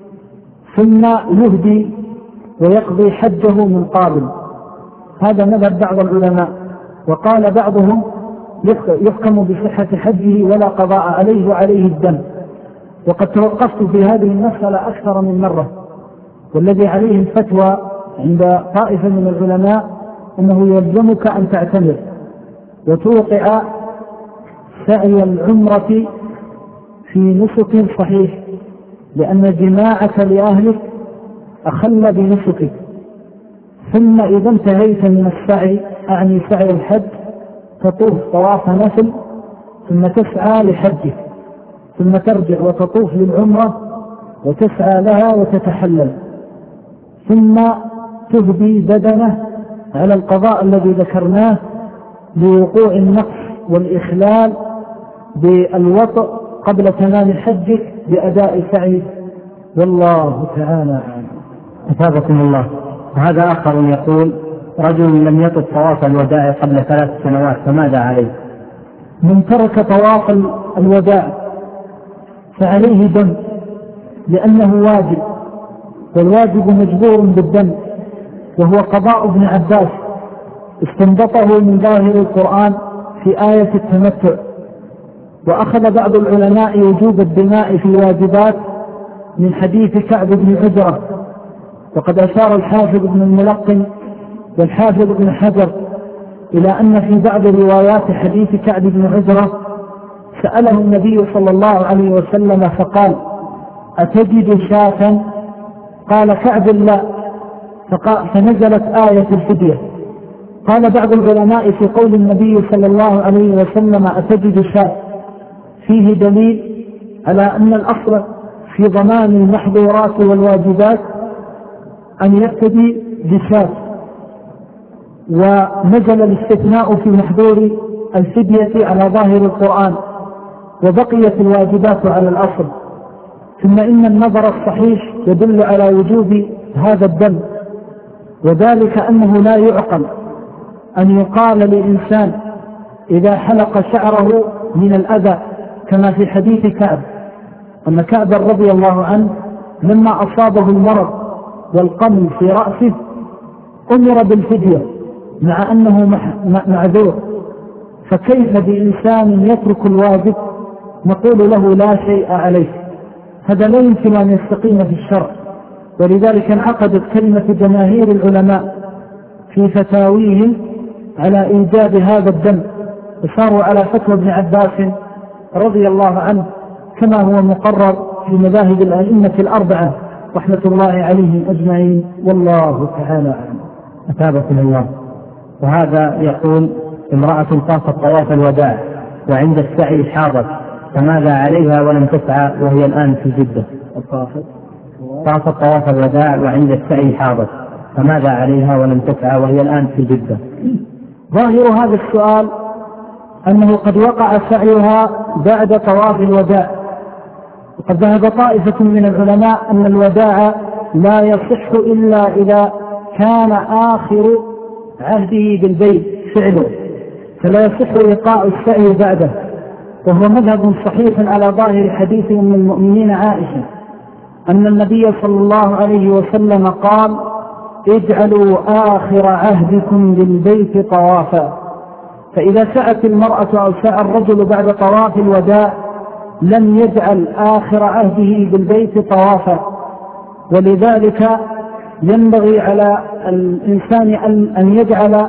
ثم يهدي ويقضي حجه من قابل. هذا مذهب بعض العلماء. وقال بعضهم يحكم بصحة حجه ولا قضاء عليه وعليه الدم. وقد توقفت في هذه المسألة أكثر من مرة، والذي عليه الفتوى عند طائفة من العلماء أنه يلزمك أن تعتمر وتوقع سعي العمرة في نسك صحيح، لأن جماعك لأهلك أخل بنسكك. ثم إذا انتهيت من السعي أعني سعي الحج تطوف طواف نفل ثم تسعى لحجك، ثم ترجع وتطوف للعمرة وتسعى لها وتتحلل، ثم تهدي بدنه على القضاء الذي ذكرناه لوقوع النقص والإخلال بالوطء قبل تمام حجك بأداء سعيك. والله تعالى أعلم. أثابكم الله. وهذا آخر يقول: رجل لم يطف طواف الوداع قبل ثلاث سنوات فماذا عليه؟ من ترك طواف الوداع فعليه دم، لأنه واجب، والواجب مجبور بالدم، وهو قضاء ابن عباس استنبطه من ظاهر القرآن في آية التمتع. وأخذ بعض العلماء وجوب الدماء في الواجبات من حديث كعب بن عجرة، وقد أشار الحافظ ابن الملقن والحافظ ابن حجر إلى أن في بعض روايات حديث كعب بن عجرة سأله النبي صلى الله عليه وسلم فقال: أتجد شاة؟ قال كعب: لا. فنزلت آية الفدية. قال بعض العلماء في قول النبي صلى الله عليه وسلم أتجد شاة فيه دليل على أن الأصل في ضمان المحظورات والواجبات أن يقتدي بشاة، ونزل الاستثناء في محظور الفدية على ظاهر القرآن، وبقيت الواجبات على الأصل. ثم إن النظر الصحيح يدل على وجوب هذا الدم، وذلك أنه لا يعقل أن يقال لإنسان إذا حلق شعره من الأذى كما في حديث كعب أن كعب رضي الله عنه لما أصابه المرض والقمل في رأسه أمر بالفدية مع أنه معذور، فكيف بإنسان يترك الواجب نقول له لا شيء عليه؟ هذا لا يمكن أن يستقيم في الشرع. ولذلك انعقدت كلمة جماهير العلماء في فتاويهم على إيجاب هذا الدم، وصاروا على فتوى ابن عباس رضي الله عنه كما هو مقرر في مذاهب الأئمة الأربعة رحمة الله عليهم أجمعين. والله تعالى أعلم. أثابكم الله. وهذا يقول: امرأة طافت طواف الوداع وعند السعي حاضت فماذا عليها ولم تسعى وهي الآن في جدة؟ طافت طواف الوداع وعند السعي حاضت فماذا عليها ولم تسعى وهي الآن في جدة؟ ظاهر هذا السؤال أنه قد وقع سعيها بعد طواف الوداع، وقد ذهب طائفة من العلماء أن الوداع لا يصح إلا إذا كان آخر عهده بالبيت فعله، فلا يصح إيقاع السعي بعده، وهو مذهب صحيح على ظاهر حديث أم المؤمنين عائشة أن النبي صلى الله عليه وسلم قال: اجعلوا آخر عهدكم بالبيت طوافا. فإذا سعت المرأة أو سعى الرجل بعد طواف الوداع لم يجعل آخر عهده بالبيت طوافا، ولذلك ينبغي على الإنسان أن يجعل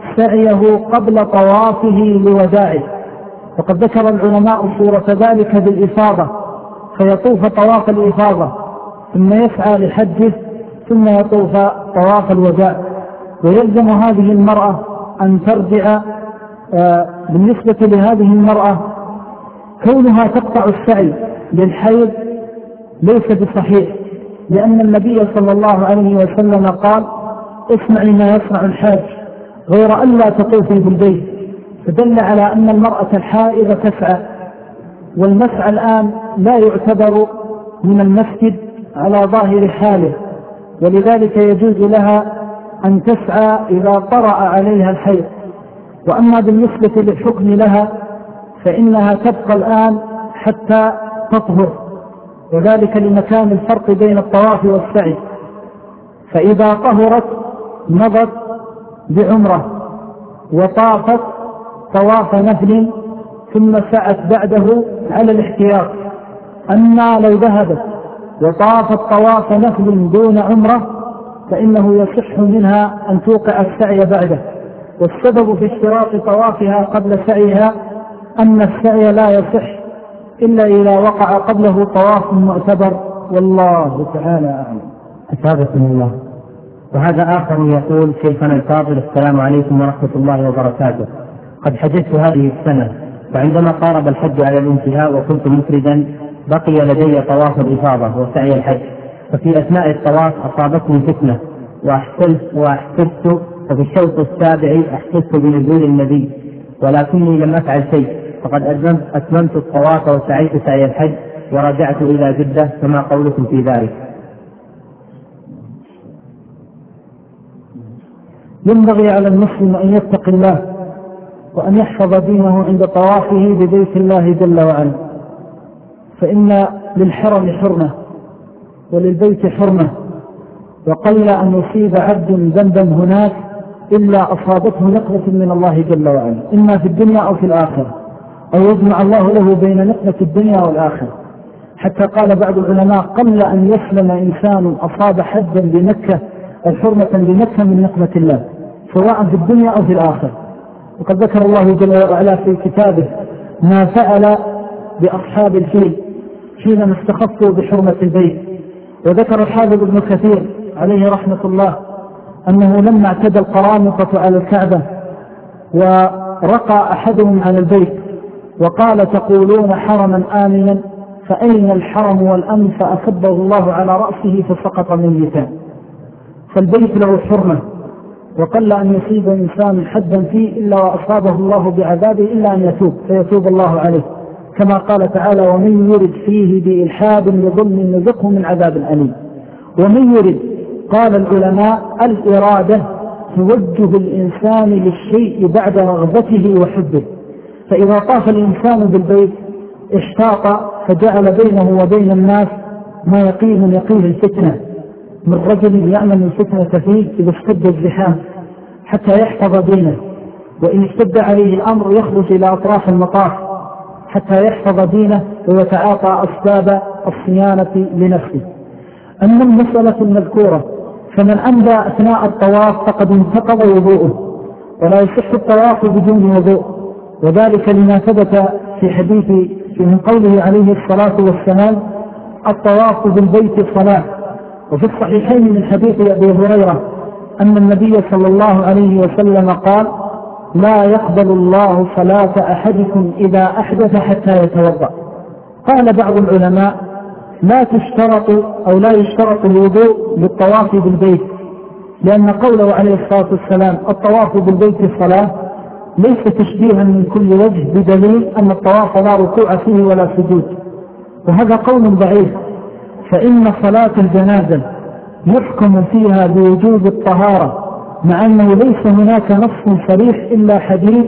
سعيه قبل طوافه لوداعه، وقد ذكر العلماء صورة ذلك بالإفاضة، فيطوف طواف الإفاضة ثم يسعى لحجه ثم يطوف طواف الوداع. ويلزم هذه المرأة أن ترجع. آه بالنسبة لهذه المرأة كونها تقطع السعي للحيض ليس بصحيح، لأن النبي صلى الله عليه وسلم قال: اسمعي ما يصنع الحاج غير أن لا تطوفي بالبيت، فدل على أن المرأة الحائضة تسعى، والمسعى الآن لا يعتبر من المسجد على ظاهر حاله، ولذلك يجوز لها أن تسعى إذا طرأ عليها الحيض. وأما بالنسبة للحكم لها فإنها تبقى الآن حتى تطهر، وذلك لمكان الفرق بين الطواف والسعي، فإذا طهرت مضت بعمرة وطافت طواف نفل ثم سعت بعده على الاحتياط. أما لو ذهبت وطافت طواف نفل دون عمرة فإنه يصح منها أن توقع السعي بعده، والسبب في اشتراط طوافها قبل سعيها أن السعي لا يصح إلا إذا وقع قبله طواف معتبر، والله تعالى أعلم. أثابكم الله. وهذا آخر يقول: شيخنا الفاضل، السلام عليكم ورحمة الله وبركاته. قد حججت هذه السنة، وعندما قارب الحج على الانتهاء وكنت مفردا بقي لدي طواف الإفاضة وسعي الحج، ففي أثناء الطواف أصابتني فتنة وأحسست وأحسست وفي الشوط السابع أحسست بنزول النبي، ولكني لم أفعل شيء، فقد أتممت الطواف وسعيت سعي الحج ورجعت إلى جدة، فما قولكم في ذلك؟ ينبغي على المسلم أن يتقي الله وأن يحفظ دينه عند طوافه ببيت الله جل وعلا، فإن للحرم حرمة وللبيت حرمة، وقل أن يصيب عبد ذنبا هناك إلا أصابته نقمة من الله جل وعلا، إما في الدنيا أو في الآخرة، أو يجمع الله له بين نقمة الدنيا والآخرة. حتى قال بعض العلماء: قل أن يسلم إنسان أصاب حجا بمكة أو حرمة بمكة من نقمة الله، سواء في الدنيا أو في الآخرة. وقد ذكر الله جل وعلا في كتابه ما فعل بأصحاب الفيل حينما استخفوا بحرمة البيت. وذكر الحافظ ابن كثير عليه رحمة الله أنه لما اعتدى القرامطة على الكعبة ورقى أحدهم على البيت وقال: تقولون حرما آمنا، فأين الحرم والأمن؟ فأصبه الله على رأسه فسقط ميتا. فالبيت له حرمة، وقل أن يصيب إنسان حدا فيه إلا وأصابه الله بعذابه إلا أن يتوب فيتوب الله عليه، كما قال تعالى: ومن يرد فيه بإلحاد بظلم نذقه من عذاب أليم. ومن يرد، قال العلماء: الإرادة توجه الإنسان للشيء بعد رغبته وحبه، فإذا طاف الإنسان بالبيت اشتاق فجعل بينه وبين الناس ما يقيه يقيه الفتنة، من رجل يعمل الفتنة فيه إذا اشتد الزحام حتى يحفظ دينه، وإن اشتد عليه الأمر يخرج إلى أطراف المطاف حتى يحفظ دينه ويتعاطى أسباب الصيانة لنفسه. أما المسألة المذكورة فمن أمضى أثناء الطواف فقد انتقض وضوءه، ولا يصح الطواف بدون وضوء، وذلك لما ثبت في حديث من قوله عليه الصلاة والسلام: الطواف بالبيت صلاة. وفي الصحيحين من حديث أبي هريرة أن النبي صلى الله عليه وسلم قال: لا يقبل الله صلاة أحدكم إذا أحدث حتى يتوضأ. قال بعض العلماء: لا تشترط أو لا يشترط الوضوء للطواف بالبيت، لأن قوله عليه الصلاة والسلام: الطواف بالبيت صلاة ليس تشبيها من كل وجه، بدليل أن الطواف لا ركوع فيه ولا سجود، وهذا قول ضعيف. فإن صلاة الجنازة يحكم فيها بوجوب الطهارة، مع أنه ليس هناك نص صريح إلا حديث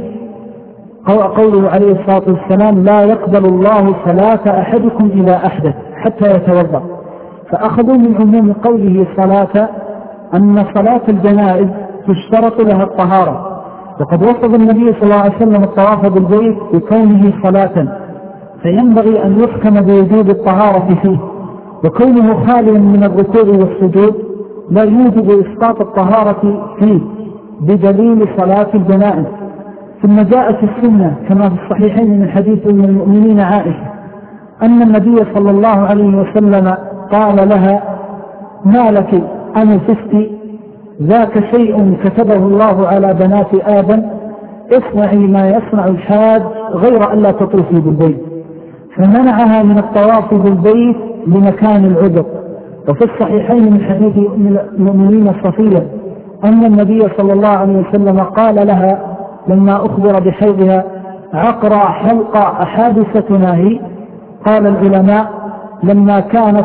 قوله عليه الصلاة والسلام: لا يقبل الله صلاة أحدكم إذا أحدث حتى يتوضأ. فأخذوا من عموم قوله صلاة أن صلاة الجنائز تشترط لها الطهارة، وقد وصف النبي صلى الله عليه وسلم الطواف بالبيت بكونه صلاة، فينبغي أن يحكم بوجود الطهارة فيه، وكونه خاليا من الركوع والسجود لا يوجب إسقاط الطهارة فيه، بدليل صلاة الجنائز. ثم جاءت السنة كما في الصحيحين من حديث أم المؤمنين عائشة أن النبي صلى الله عليه وسلم قال لها: ما لك أنفست؟ ذاك شيء كتبه الله على بنات آدم، اصنعي ما يصنع الحاج غير ألا تطوفي بالبيت. فمنعها من الطواف بالبيت لمكان العذر. وفي الصحيحين من حديث أم المؤمنين صفية أن النبي صلى الله عليه وسلم قال لها لما أخبر بحيضها: عقرى حلقة أحادثتنا هي؟ قال العلماء: لما كانت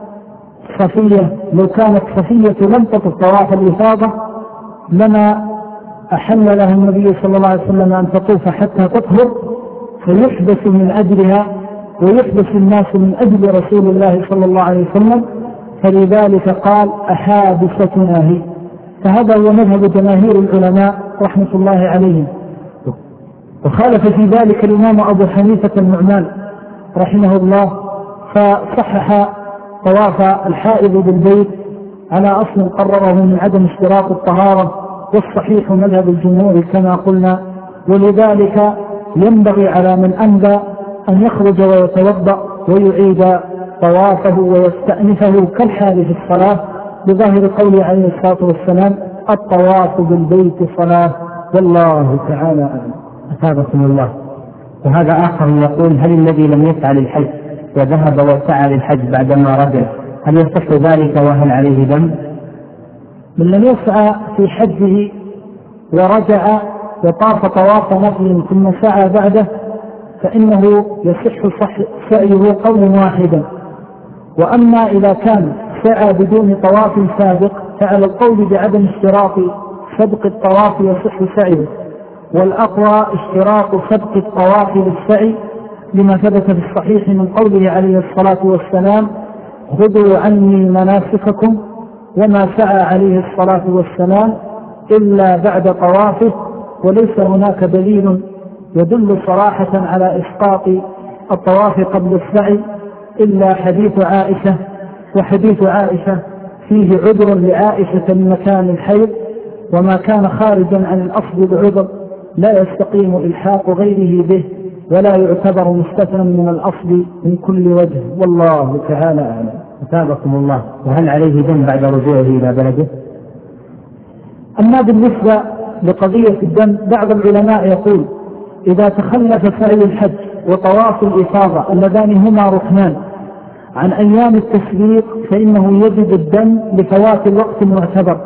صفية لو كانت صفية لم تطف طواف الإفاضة لما أحل لها النبي صلى الله عليه وسلم أن تطوف حتى تطهر، فيحدث من أجلها ويحدث الناس من أجل رسول الله صلى الله عليه وسلم، فلذلك قال: أحادثتنا هي. فهذا هو مذهب جماهير العلماء رحمة الله عليهم. وخالف في ذلك الإمام أبو حنيفة النعمان رحمه الله، فصحح طواف الحائض بالبيت على أصل قرره من عدم اشتراط الطهارة، والصحيح مذهب الجمهور كما قلنا. ولذلك ينبغي على من أنبى أن يخرج ويتوضأ ويعيد طوافه ويستأنفه كالحال في الصلاة، بظاهر قوله عليه الصلاة والسلام: الطواف بالبيت صلاة. والله تعالى أعلم. أثابكم الله. وهذا آخر يقول: هل الذي لم يفعل الحج وذهب وسعى للحج بعدما رجع هل يصح ذلك وهل عليه دم؟ من لم يسعى في حجه ورجع وطاف طواف نفل ثم سعى بعده فإنه يصح صح سعيه قولا واحدا. وأما إذا كان سعى بدون طواف سابق فعلى القول بعدم اشتراط سبق الطواف يصح سعيه، والأقوى اشتراط سبق الطواف للسعي لما ثبت في الصحيح من قوله عليه الصلاة والسلام: خذوا عني مناسككم، وما سعى عليه الصلاة والسلام إلا بعد طوافه. وليس هناك دليل يدل صراحة على إسقاط الطواف قبل السعي إلا حديث عائشة، وحديث عائشة فيه عذر لعائشة لمكان الحيض، وما كان خارجا عن الأصل بعذر لا يستقيم إلحاق غيره به ولا يعتبر مستثنى من الأصل من كل وجه. والله تعالى أعلم. أثابكم الله. وهل عليه دم بعد رجوعه إلى بلده؟ أما بالنسبة لقضية الدم، بعض العلماء يقول: إذا تخلف سعي الحج وطواف الإفاضة اللذان هما ركنان عن أيام التشريق فإنه يجب الدم لفوات الوقت المعتبر.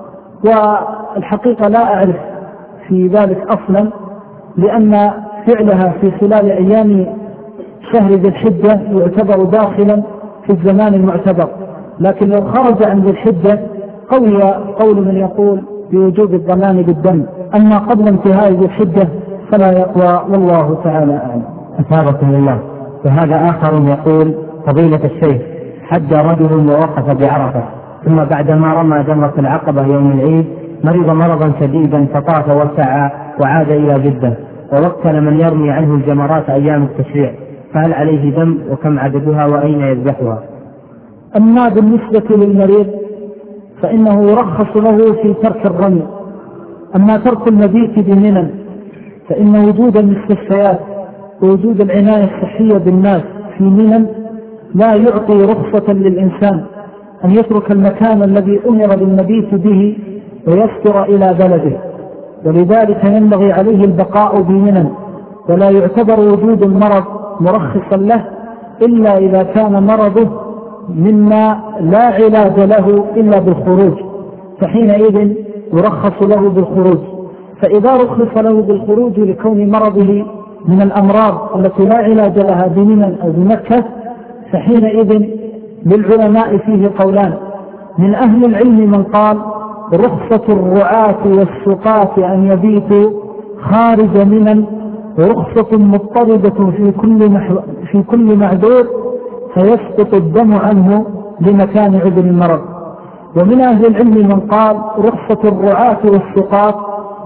والحقيقة لا أعرف في ذلك أصلا، لأن فعلها في خلال أيام شهر ذي الحجة يعتبر داخلا في الزمان المعتبر، لكن لو خرج عن ذي الحجة قوي قول من يقول بوجوب الضمان بالدم، أما قبل انتهاء ذي الحجة فلا يقوى. والله تعالى أعلم. أثابكم الله. وهذا آخر يقول: فضيلة الشيخ، حج رجل ووقف بعرفة ثم بعدما رمى جمرة العقبة يوم العيد مرض مرضا شديدا فطاف وسعى وعاد إلى جدة ووكل من يرمي عنه الجمرات أيام التشريع، فهل عليه دم وكم عددها وأين يذبحها؟ أما بالنسبة للمريض فإنه يرخص له في ترك الرمي. أما ترك المبيت بمنى فإن وجود المستشفيات ووجود العناية الصحية بالناس في منى لا يعطي رخصة للإنسان أن يترك المكان الذي أمر بالمبيت به ويسفر إلى بلده، ولذلك ينبغي عليه البقاء بمنى، ولا يعتبر وجود المرض مرخصا له إلا إذا كان مرضه مما لا علاج له إلا بالخروج، فحينئذ يرخص له بالخروج. فإذا رخص له بالخروج لكون مرضه من الأمراض التي لا علاج لها بمنى أو بمكة فحينئذ للعلماء فيه قولان: من أهل العلم من قال رخصة الرعاة والسقاة أن يبيتوا خارج منى ورخصة مضطردة في كل محو... في كل معذور فيسقط الدم عنه لمكان عذر المرض. ومن أهل العلم من قال رخصة الرعاة والسقاة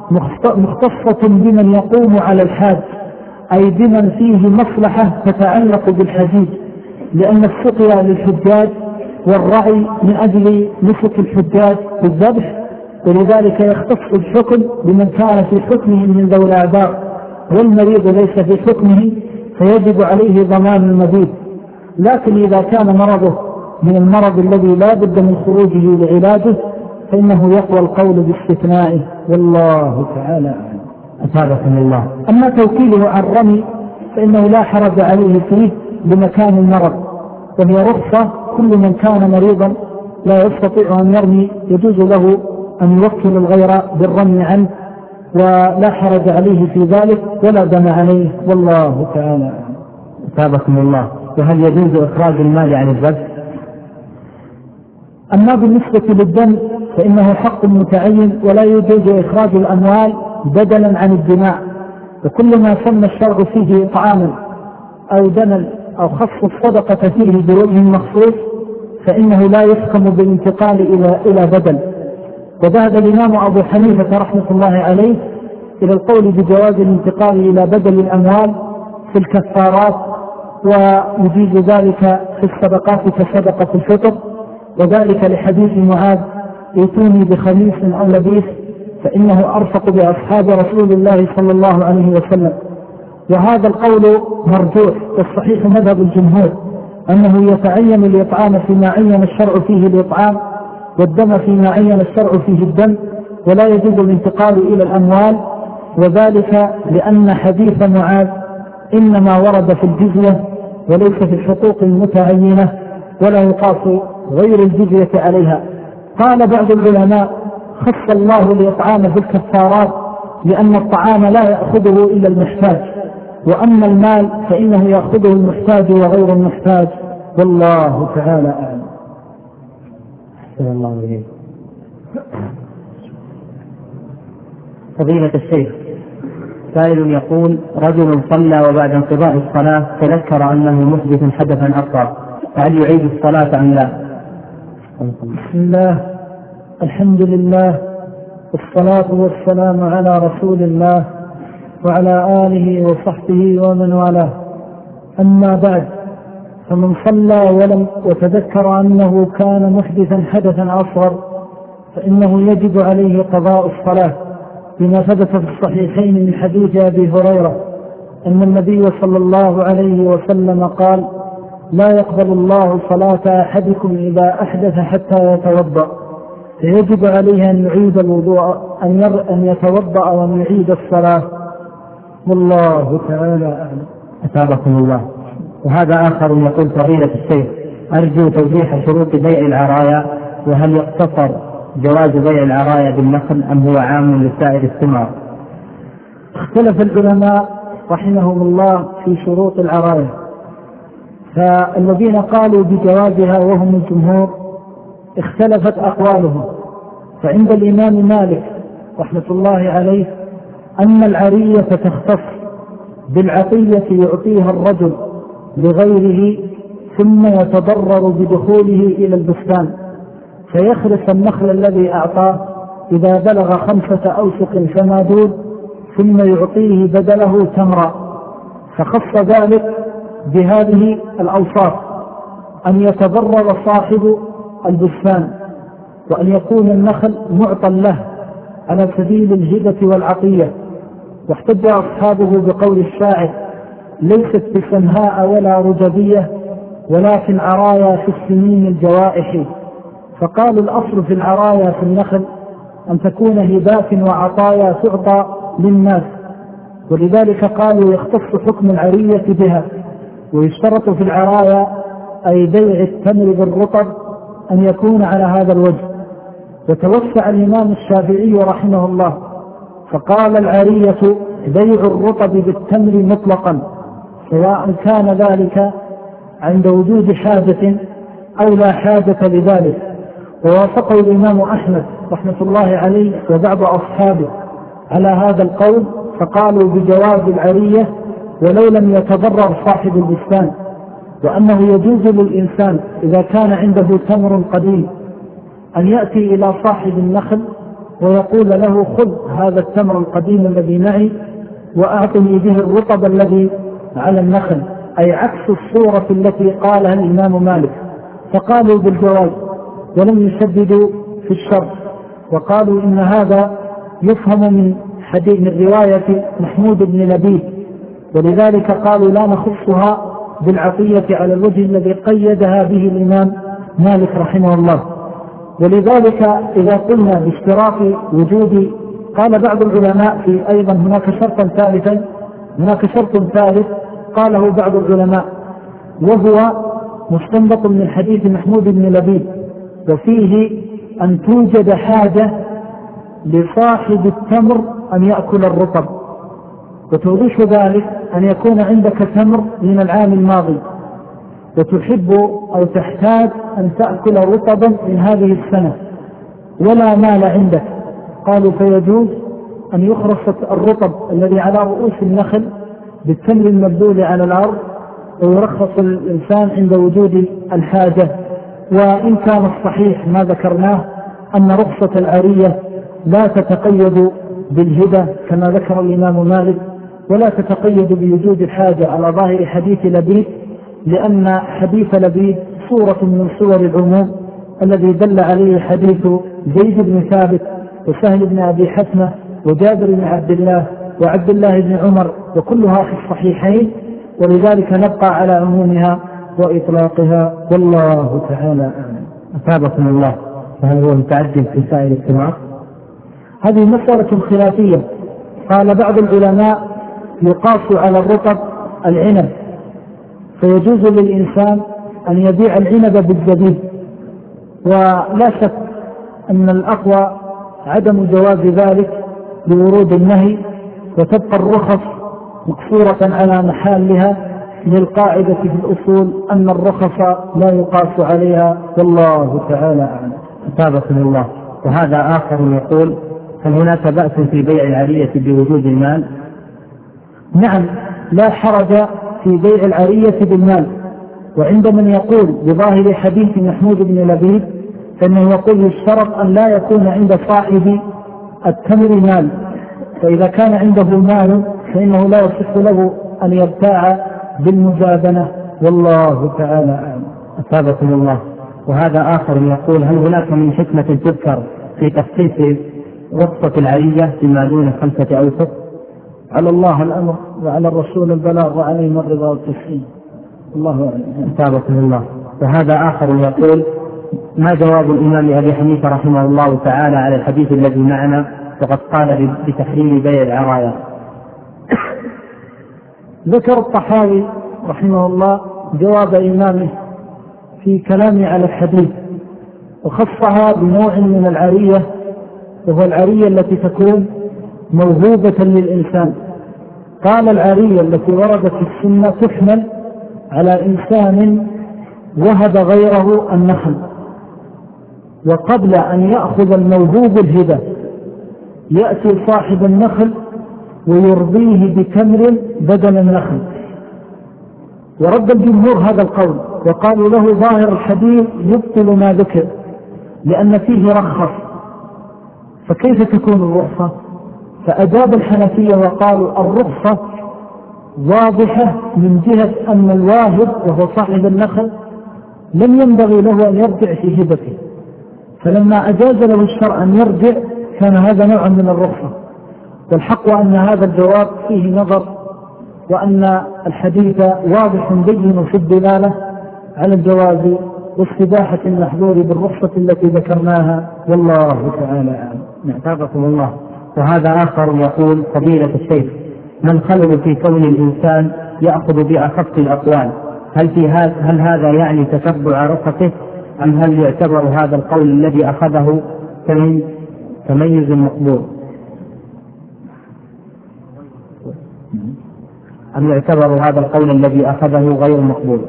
مختصة بمن يقوم على الحاج، أي بمن فيه مصلحة تتعلق بالحجيج، لأن السقيا للحجاج والرعي من أجل نسك الحجاج بالذبح، ولذلك يختص الحكم بمن كان في حكمه من ذوي الآباء، والمريض ليس في حكمه فيجب عليه ضمان المبيت. لكن إذا كان مرضه من المرض الذي لا بد من خروجه لعلاجه فإنه يقوى القول باستثنائه، والله تعالى أعلم. أثابكم الله. أما توكيله عن الرمي فإنه لا حرج عليه فيه بمكان المرض، وهي رخصة كل من كان مريضا لا يستطيع أن يرمي يجوز له أن يوكل الغير بالرمي عنه، ولا حرج عليه في ذلك ولا دم عليه، والله تعالى أعلم. أثابكم الله. وهل يجوز إخراج المال عن الذبح؟ أما بالنسبة للدم فإنه حق متعين، ولا يجوز إخراج الأموال بدلا عن الدماء، وكل ما سمى الشرع فيه طعاما أو دما أو خص الصدقة فيه بوجه مخصوص فإنه لا يحكم بالانتقال إلى إلى بدل. وذهب الإمام أبو حنيفة رحمة الله عليه إلى القول بجواز الانتقال إلى بدل الأموال في الكفارات، ويجيز ذلك في الصدقات كصدقة الفطر، وذلك لحديث معاذ ائتوني بخميس أو لبيس فإنه أرفق بأصحاب رسول الله صلى الله عليه وسلم. وهذا القول مرجوح، والصحيح مذهب الجمهور أنه يتعين الإطعام فيما عين الشرع فيه الإطعام، والدم فيما عين الشرع فيه الدم، ولا يجوز الانتقال إلى الأموال، وذلك لأن حديث معاذ إنما ورد في الجزية وليس في الحقوق المتعينة، ولا يقاس غير الجزية عليها. قال بعض العلماء خص الله الإطعام في الكفارات لأن الطعام لا يأخذه إلا المحتاج، وأما المال فإنه يأخذه المحتاج وغير المحتاج، والله تعالى أعلم. أحسن الله إليك. فضيلة الشيخ، سائل يقول: رجل صلى وبعد انقضاء الصلاة تذكر أنه محدث حدثا أصغر، فهل يعيد الصلاة أم لا؟ بسم الله، الحمد لله، والصلاة والسلام على رسول الله وعلى آله وصحبه ومن والاه. أما بعد، فمن صلى ولم وتذكر أنه كان محدثا حدثا أصغر فإنه يجب عليه قضاء الصلاة، بما ثبت في الصحيحين من حديث أبي هريرة أن النبي صلى الله عليه وسلم قال: لا يقبل الله صلاة أحدكم إذا أحدث حتى يتوضأ، فيجب عليه أن يعيد الوضوء، أن, ير... أن يتوضأ وأن يعيد الصلاة، والله تعالى أعلم. أثابكم الله. وهذا آخر يقول: فضيلة الشيخ، أرجو توضيح شروط بيع العرايا، وهل يقتصر جواز بيع العرايا بالنخل أم هو عام لسائر الثمار؟ اختلف العلماء رحمهم الله في شروط العرايا، فالذين قالوا بجوازها وهم الجمهور اختلفت أقوالهم. فعند الإمام مالك رحمة الله عليه أن العرية تختص بالعطية يعطيها الرجل لغيره ثم يتضرر بدخوله إلى البستان فيخرس النخل الذي أعطاه إذا بلغ خمسة أوسق فما دون، ثم يعطيه بدله تمرا، فخص ذلك بهذه الأوصاف: أن يتضرر صاحب البستان، وأن يكون النخل معطى له على سبيل الهبة والعطية. واحتج أصحابه بقول الشاعر: ليست بسمهاء ولا رجبية ولكن عرايا في السنين الجوائح. فقالوا الأصل في العرايا في النخل أن تكون هبات وعطايا تعطى للناس، ولذلك قالوا يختص حكم العرية بها. ويشترط في العرايا أي بيع التمر بالرطب أن يكون على هذا الوجه. وتوسع الإمام الشافعي رحمه الله فقال: العرية بيع الرطب بالتمر مطلقا، سواء كان ذلك عند وجود حاجة أو لا حاجة لذلك. ووافقه الإمام أحمد رحمة الله عليه وبعض أصحابه على هذا القول، فقالوا بجواز العرية ولو لم يتضرر صاحب البستان، وأنه يجوز للإنسان إذا كان عنده تمر قديم أن يأتي إلى صاحب النخل ويقول له: خذ هذا التمر القديم الذي معي وأعطني به الرطب الذي على النخل، أي عكس الصورة التي قالها الإمام مالك. فقالوا بالجواز ولم يشددوا في الشرط. وقالوا إن هذا يفهم من حديث من رواية محمود بن لبيد، ولذلك قالوا لا نخصها بالعطية على الوجه الذي قيدها به الإمام مالك رحمه الله. ولذلك إذا قلنا باشتراط وجود، قال بعض العلماء في أيضا هناك شرطا ثالثا هناك شرط ثالث قاله بعض العلماء، وهو مستنبط من حديث محمود بن لبيد، وفيه أن توجد حاجة لصاحب التمر أن يأكل الرطب، وتوضيح ذلك أن يكون عندك تمر من العام الماضي وتحب أو تحتاج أن تأكل رطبا من هذه السنة ولا مال عندك، قالوا فيجوز أن يخرص الرطب الذي على رؤوس النخل بالتمر المبذول على الأرض، ويرخص الإنسان عند وجود الحاجة. وإن كان الصحيح ما ذكرناه أن رخصة العارية لا تتقيد بالهبة كما ذكر الإمام مالك، ولا تتقيد بوجود الحاجة على ظاهر حديث لبيد، لأن حديث لبيد صورة من صور العموم الذي دل عليه حديث زيد بن ثابت وسهل بن أبي حسنة وجابر بن عبد الله وعبد الله بن عمر، وكلها في الصحيحين، ولذلك نبقى على عمومها وإطلاقها، والله تعالى أعلم. أثابكم الله. فهل هو متعدد في سائر الثمار؟ هذه مسألة خلافية. قال بعض العلماء يقاس على الرطب العنب، فيجوز للإنسان أن يبيع العنب بالزبيب، ولا شك أن الأقوى عدم جواز ذلك لورود النهي، وتبقى الرخص مقصورة على محلها للقاعدة في الأصول أن الرخص لا يقاس عليها، والله تعالى أعلم. أثابكم الله. وهذا آخر يقول هل هناك بأس في بيع العارية بوجود المال؟ نعم، لا حرج في بيع العارية بالمال. وعند من يقول بظاهر حديث محمود بن لبيد فإنه يقول يشترط أن لا يكون عند صاحب التمر مال، فإذا كان عنده مال فإنه لا يصح له أن يبتاع بالمزابنة، والله تعالى أعلم. أثابكم الله. وهذا آخر يقول هل هناك من حكمة تذكر في تخصيص رخصة العارية بما دون خمسة أوسط؟ على الله الأمر وعلى الرسول البلاغ وعليهم الرضا والتسليم، الله أعلم. أثابكم الله. وهذا آخر يقول ما جواب الإمام أبي حنيفة رحمه الله تعالى على الحديث الذي معنا وقد قال بتحريم بيع العرايا؟ ذكر الطحاوي رحمه الله جواب إمامه في كلامه على الحديث، وخصها بنوع من العارية، وهو العارية التي تكون موهوبة للإنسان. قال العارية التي وردت في السنة تحمل على إنسان وهب غيره النخل، وقبل أن يأخذ الموهوب الهبة يأتي صاحب النخل ويرضيه بتمر بدل النخل. ورد الجمهور هذا القول وقالوا له ظاهر الحديث يبطل ما ذكر لأن فيه رخص، فكيف تكون الرخصة؟ فأجاب الحنفية وقالوا الرخصة واضحة من جهة أن الواهب وهو صاحب النخل لم ينبغي له أن يرجع في هبته، فلما أجاز له الشرع أن يرجع كان هذا نوع من الرخصة. والحق أن هذا الجواب فيه نظر، وأن الحديث واضح بين في الدلالة على الجواز واستباحة المحظور بالرخصة التي ذكرناها، والله تعالى أعلم. نعتقكم الله. وهذا آخر يقول فضيلة الشيخ ما الخلل في كون الإنسان يأخذ بأخف الأقوال؟ هل, في هذا هل هذا يعني تتبع رخصته، أم هل يعتبر هذا القول الذي أخذه تميز مقبول، أم يعتبر هذا القول الذي أخذه غير مقبول؟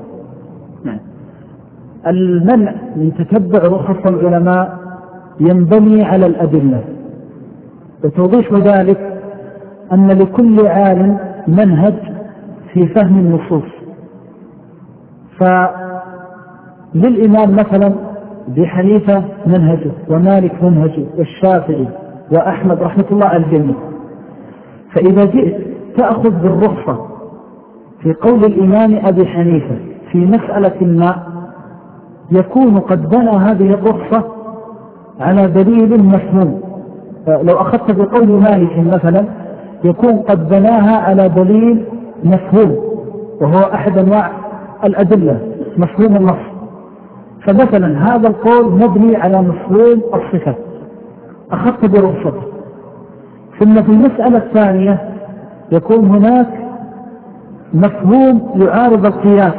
المنع من تتبع رخص العلماء ينبني على الأدلة، وتوضيح ذلك أن لكل عالم منهج في فهم النصوص. فللإمام مثلا بحنيفة منهجه، ومالك منهجه، والشافعي وأحمد رحمة الله على الجميع. فإذا جئت تأخذ بالرخصة في قول الإمام أبي حنيفة في مسألة ما، يكون قد بنى هذه الرخصة على دليل مفهوم. لو أخذت بقول مالك مثلا يكون قد بناها على دليل مفهوم، وهو أحد أنواع الأدلة مفهوم النص. فمثلا هذا القول مبني على مفهوم الصفة، أخذت برخصته. ثم في المسألة الثانية يكون هناك مفهوم يعارض القياس،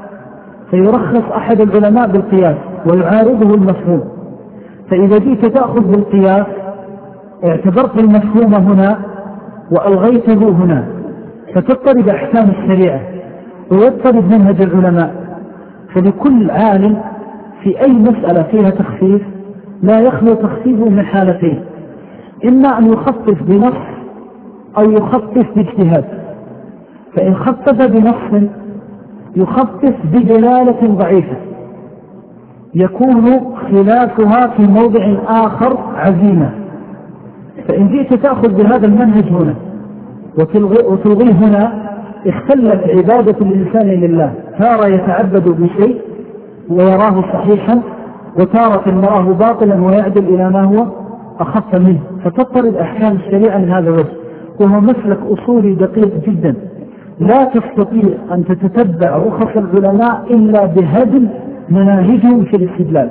فيرخص أحد العلماء بالقياس ويعارضه المفهوم. فإذا جئت تأخذ بالقياس اعتبرت المفهوم هنا وألغيته هنا، فتضطرب أحكام الشريعة ويضطرب منهج العلماء. فلكل عالم في أي مسألة فيها تخفيف لا يخلو تخفيفه من حالتين: إما أن يخفف بنص أو يخفف باجتهاد. فإن خفف بنص يخفف بدلالة ضعيفة يكون خلافها في موضع آخر عزيمة. فإن جئت تأخذ بهذا المنهج هنا وتلغيه هنا اختلت عبادة الإنسان لله، تارة يتعبد بشيء ويراه صحيحا، وتارة يراه باطلا ويعدل إلى ما هو أخف منه، فتضطرب أحكام الشريعة من هذا الوجه. وهو مسلك أصولي دقيق جدا، لا تستطيع أن تتتبع رخص العلماء إلا بهدم مناهجهم في الاستدلال.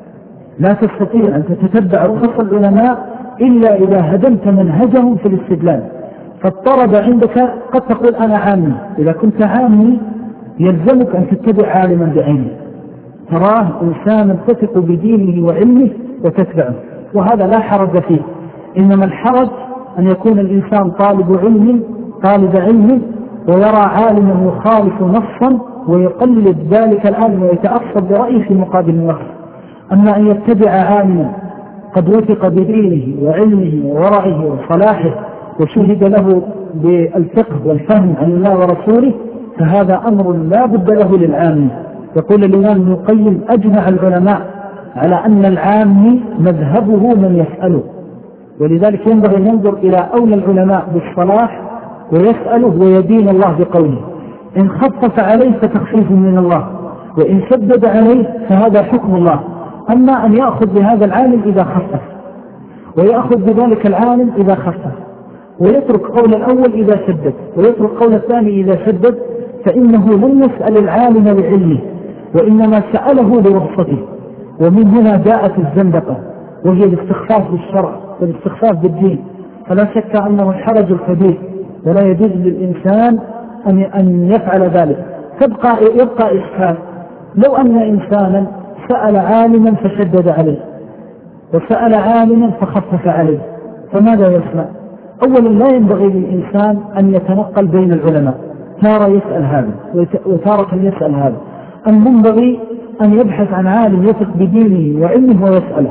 لا تستطيع أن تتتبع رخص العلماء إلا إذا هدمت منهجهم في الاستدلال. فاضطرب عندك، قد تقول أنا عامي، إذا كنت عامي يلزمك أن تتبع عالما بعينه، تراه إنسانا تثق بدينه وعلمه وتتبعه، وهذا لا حرج فيه. إنما الحرج أن يكون الإنسان طالب علم طالب علم ويرى عالما يخالف نصا ويقلد ذلك العالم ويتأصل برأيه في مقابل النص. أما أن يتبع عالما قد وثق بدينه وعلمه وورعه وصلاحه وشهد له بالفقه والفهم عن الله ورسوله، فهذا أمر لا بد له للعام. يقول الإمام ابن القيم: أجمع العلماء على أن العام مذهبه من يسأله. ولذلك ينبغي أن ينظر إلى أولى العلماء بالصلاح ويسأله ويدين الله بقوله. إن خفف عليه فتخفيف من الله، وإن شدد عليه فهذا حكم الله. أما أن يأخذ بهذا العالم إذا خفف، ويأخذ بذلك العالم إذا خفف، ويترك قول الأول إذا شدد، ويترك قول الثاني إذا شدد، فإنه لم يسأل العالم لعلمه، وإنما سأله لرخصته. ومن هنا جاءت الزندقة، وهي الاستخفاف بالشرع والاستخفاف بالدين. فلا شك أنه الحرج الكبير، ولا يجوز للإنسان أن يفعل ذلك. تبقى يبقى إشكال: لو أن إنسانا سأل عالما فشدد عليه، وسأل عالما فخفف عليه، فماذا يصنع؟ أولا لا ينبغي للإنسان أن يتنقل بين العلماء، تارة يسأل هذا وتارة يسأل هذا. المنبغي أن يبحث عن عالم يثق بدينه وعلمه ويسأله،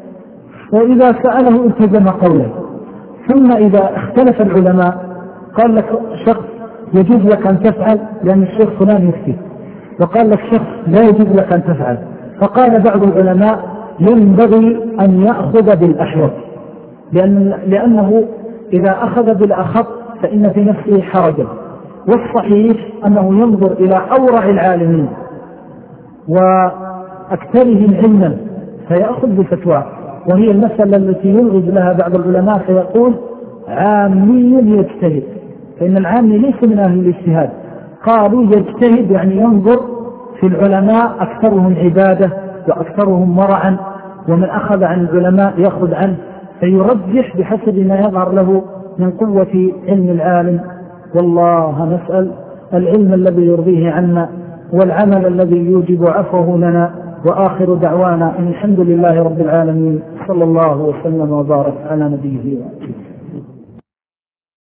وإذا سأله التزم قوله. ثم إذا اختلف العلماء قال لك شخص يجوز لك أن تفعل لأن الشيخ فلان يفتي، وقال لك شخص لا يجوز لك أن تفعل، فقال بعض العلماء ينبغي أن يأخذ بالأحوط، لأن لأنه إذا أخذ بالأخط فإن في نفسه حرجا. والصحيح أنه ينظر إلى أورع العالمين وأكثرهم علما فيأخذ بفتوى، وهي المسألة التي يلغز لها بعض العلماء فيقول عامي يجتهد، فإن العامي ليس من أهل الاجتهاد. قالوا يجتهد يعني ينظر في العلماء أكثرهم عبادة وأكثرهم ورعا، ومن أخذ عن العلماء يأخذ عنه، فيرجح بحسب ما يظهر له من قوة علم العالم. والله نسأل العلم الذي يرضيه عنا والعمل الذي يوجب عفوه لنا. وآخر دعوانا أن الحمد لله رب العالمين، صلى الله وسلم وبارك على نبيه وآله.